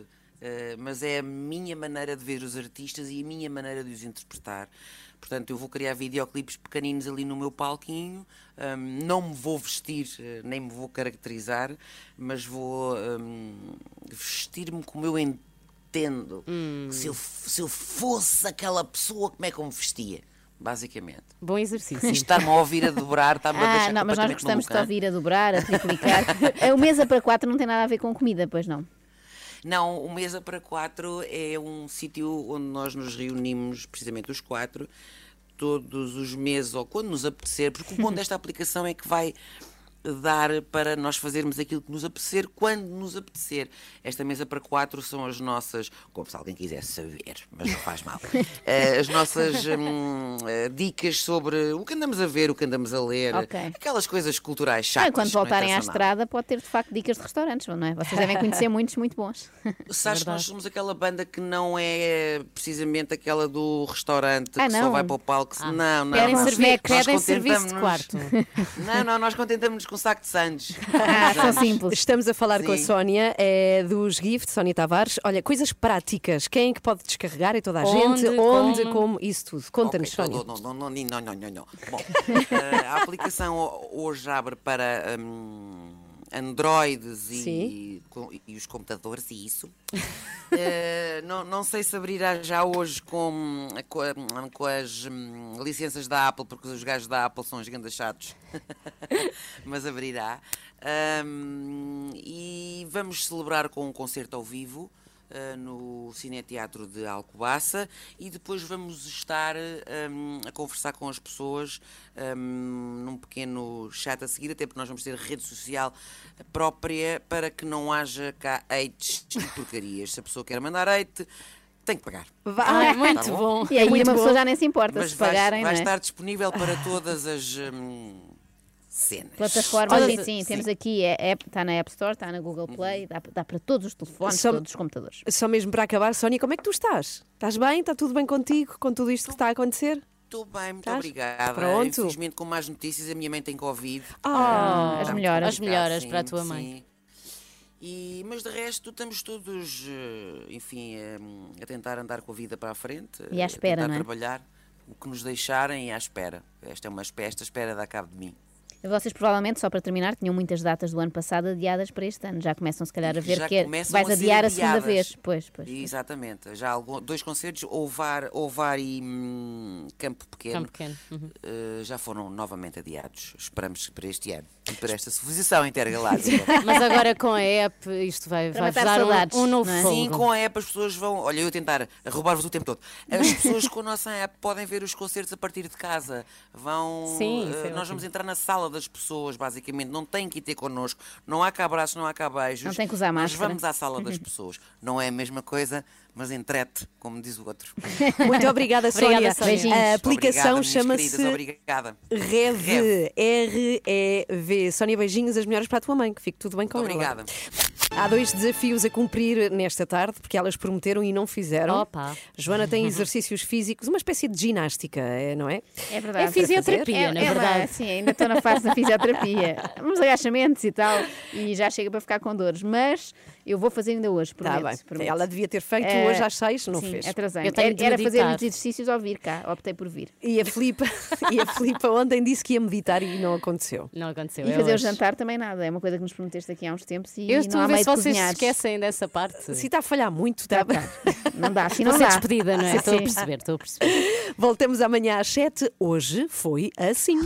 mas é a minha maneira de ver os artistas e a minha maneira de os interpretar. Portanto, eu vou criar videoclipes pequeninos ali no meu palquinho, um, não me vou vestir, nem me vou caracterizar, mas vou um, vestir-me como eu entendo. Hum. Se, eu, se eu fosse aquela pessoa, como é que eu me vestia? Basicamente. Bom exercício. Isto estar-me a ouvir a dobrar, está-me a Ah, deixar não, mas nós gostamos maluca, de ouvir a dobrar, a triplicar. O Mesa para Quatro não tem nada a ver com comida, pois não? Não, o Mesa para Quatro é um sítio onde nós nos reunimos, precisamente os quatro, todos os meses ou quando nos apetecer, porque o bom desta aplicação é que vai dar para nós fazermos aquilo que nos apetecer quando nos apetecer. Esta Mesa para Quatro são as nossas, como se alguém quisesse saber, mas não faz mal, as nossas hum, dicas sobre o que andamos a ver, o que andamos a ler, okay. aquelas coisas culturais chatas. Ah, quando voltarem à nada. estrada pode ter de facto dicas de restaurantes, não é? Vocês devem conhecer muitos muito bons. Sabes que nós somos aquela banda que não é precisamente aquela do restaurante ah, que não. só vai para o palco. Ah. Não, não. Querem nós, servir, nós querem serviço de quarto. Não, não, nós contentamos com um saco de sandes. Ah, são simples. Estamos a falar Sim. com a Sónia, é, dos Gift, Sónia Tavares. Olha, coisas práticas. Quem é que pode descarregar? É toda a Onde, gente? Onde, como? como? Isso tudo. Conta-nos, Okay, Sónia. não, não, não, não, não, não, não. Bom, a aplicação hoje abre para um, Androids e, e os computadores e isso. uh, não, não sei se abrirá já hoje com, com, com as um, licenças da Apple, porque os gajos da Apple são os grandes chatos. Mas abrirá. Um, e vamos celebrar com um concerto ao vivo uh, no Cineteatro de Alcobaça e depois vamos estar um, a conversar com as pessoas um, num pequeno chat a seguir, até porque nós vamos ter rede social própria para que não haja cá hates e porcarias. Se a pessoa quer mandar hate, tem que pagar. Vai, ah, muito tá bom. E aí muito uma pessoa bom. já nem se importa Mas se vai, pagarem, vai não é? estar disponível para todas as hum, cenas. Plataformas, Olha, sim, sim, temos aqui, é, app, está na App Store, está na Google Play, dá, dá para todos os telefones, Só- todos os computadores. Só mesmo para acabar, Sónia, como é que tu estás? Estás bem? Está tudo bem contigo com tudo isto que está a acontecer? Estou bem, muito Estás? obrigada. Pronto. Infelizmente, com más notícias, a minha mãe tem Covid. Ah, as Está melhoras. As melhoras sim, para a tua sim. mãe. E, mas de resto, estamos todos, eh, enfim, eh, a tentar andar com a vida para a frente. E à a espera, tentar não é? trabalhar o que nos deixarem e à espera. Esta é uma espera, esta espera dá cabo de mim. Vocês provavelmente, só para terminar, tinham muitas datas do ano passado adiadas para este ano. Já começam se calhar a ver Já que é, começam vais a ser adiar a segunda adiadas. vez. Pois, pois. Exatamente. Já há algum, dois concertos, Ovar, Ovar e hum, Campo Pequeno, Campo Pequeno. Uhum. eh, já foram novamente adiados. Esperamos que para este ano e para esta civilização intergaláctica. Mas agora com a app isto vai, Para vai matar dar saudades, um, um novo não é? fogo. Sim, com a app as pessoas vão. Olha, eu a tentar roubar-vos o tempo todo. As pessoas com a nossa app podem ver os concertos a partir de casa. Vão. Sim, isso eh, é nós ótimo. vamos entrar na sala das pessoas, basicamente. Não tem que ir ter connosco. Não há cá abraços, não há cá beijos. Não tem que usar Nós máscara. vamos à sala das pessoas. Não é a mesma coisa, mas entrete, como diz o outro. Muito obrigada, Sónia. Obrigada, Sónia. Beijinhos. A aplicação Obrigada, minhas queridas, chama-se Obrigada. Rev. R E V. Sónia, beijinhos, as melhores para a tua mãe, que fique tudo bem com Obrigada. ela. Há dois desafios a cumprir nesta tarde, porque elas prometeram e não fizeram. Opa. Joana tem exercícios físicos, uma espécie de ginástica, é, não é? É verdade. É fisioterapia, É, na é uma- verdade. sim, ainda estou na fase da fisioterapia. Uns agachamentos e tal, e já chega para ficar com dores. Mas eu vou fazer ainda hoje, Está prometo. bem. prometo. Ela devia ter feito É, hoje às seis, não sim, fez. atrasei. Eu tenho de Era, era fazer meditar. muitos exercícios ao vir cá, optei por vir. E a Filipa, e a Filipa ontem disse que ia meditar e não aconteceu. Não aconteceu. E é fazer o hoje. jantar também nada, é uma coisa que nos prometeste aqui há uns tempos e Eu não estou há a ver meio se de vocês se cozinhar. esquecem dessa parte. Se está a falhar muito, está bem. Não dá, assim não Vou ser dá. despedida, não é? Sim, Estou a sim. perceber, estou a perceber. Voltamos amanhã às sete. Hoje foi assim.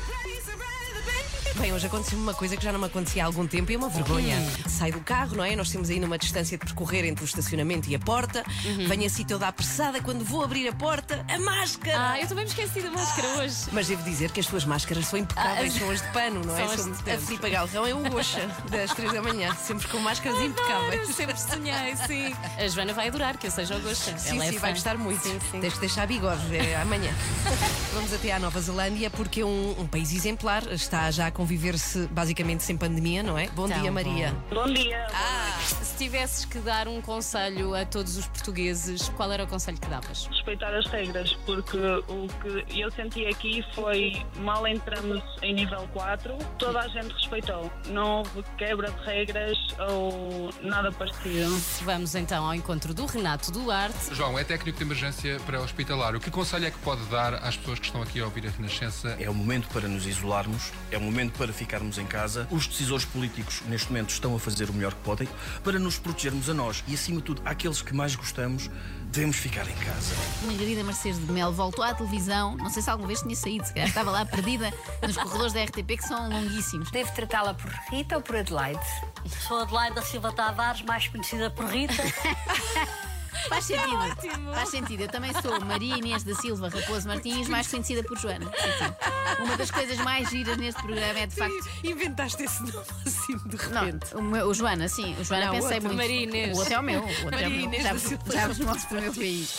Bem, hoje aconteceu uma coisa que já não me acontecia há algum tempo e é uma vergonha. Sai do carro, não é? Nós temos aí numa distância de percorrer entre o estacionamento e a porta. Venho assim toda apressada quando vou abrir a porta, a máscara! Ah, eu também me esqueci da máscara hoje. Mas devo dizer que as tuas máscaras são impecáveis, Ah, são as de pano, não é? são as São- de a dentro. Filipa Galrão é o Oxa, das três da manhã, sempre com máscaras impecáveis. Sempre sonhei, sim. A Joana vai adorar que eu seja o Gosta. Sim, Ela é sim, fã. vai gostar muito. Sim, sim. Tens que deixar bigode é, amanhã. Vamos até à Nova Zelândia porque é um, um país exemplar. Está já a conviver-se basicamente sem pandemia, não é? Bom Tão dia, bom. Maria. Bom dia. Ah, se tivesses que dar um conselho a todos os portugueses, qual era o conselho que davas? Respeitar as regras, porque o que eu senti aqui foi mal entramos em nível quatro, toda a gente respeitou. Não houve quebra de regras ou nada parecido. Vamos então ao encontro do Renato Duarte. João, é técnico de emergência pré-hospitalar. O que conselho é que pode dar às pessoas que estão aqui a ouvir a Renascença? É o momento para nos isolarmos, é o momento para ficarmos em casa. Os decisores políticos, neste momento, estão a fazer o melhor que podem para nos protegermos a nós e, acima de tudo, àqueles que mais gostamos, devemos ficar em casa. Margarida Mercedes de Melo voltou à televisão, não sei se alguma vez tinha saído, se calhar estava lá perdida nos corredores da R T P, que são longuíssimos. Devo tratá-la por Rita ou por Adelaide? Sou Adelaide da Silva Tavares, mais conhecida por Rita. Faz sentido. Ótimo. Faz sentido. Eu também sou Maria Inês da Silva Raposo Martins, mais conhecida por Joana. Sim, sim. Uma das coisas mais giras neste programa é de facto. Inventaste esse nome assim de repente. Não, o, meu, o Joana, sim. O Joana Não, pensei outro. muito. Maria Inês. O outro é o meu. O outro Maria é o meu. Inês Já, da vos, Silva. já vos mostro o meu P I.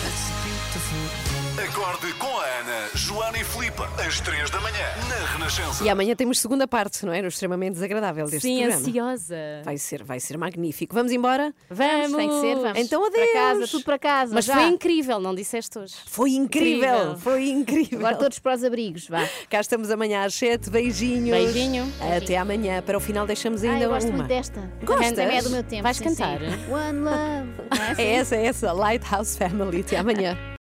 Acorde com a Ana, Joana e Filipe, às três da manhã, na Renascença. E amanhã temos segunda parte, não é? No extremamente desagradável deste Sim, programa. ansiosa. Vai ser, vai ser magnífico. Vamos embora? Vamos! Tem que ser, vamos. Então adeus. Para casa, tudo para casa. Mas já. foi incrível, não disseste hoje? Foi incrível, Incrível. foi incrível. Agora todos para os abrigos, vá. Cá estamos amanhã às sete. Beijinhos. Beijinho. Até amanhã. Para o final deixamos Ai, ainda eu gosto uma. muito desta. Gostas? Também é do meu tempo. Vais sim, cantar? sim. One Love. Não é assim? É essa, é essa. Lighthouse Family. Até amanhã.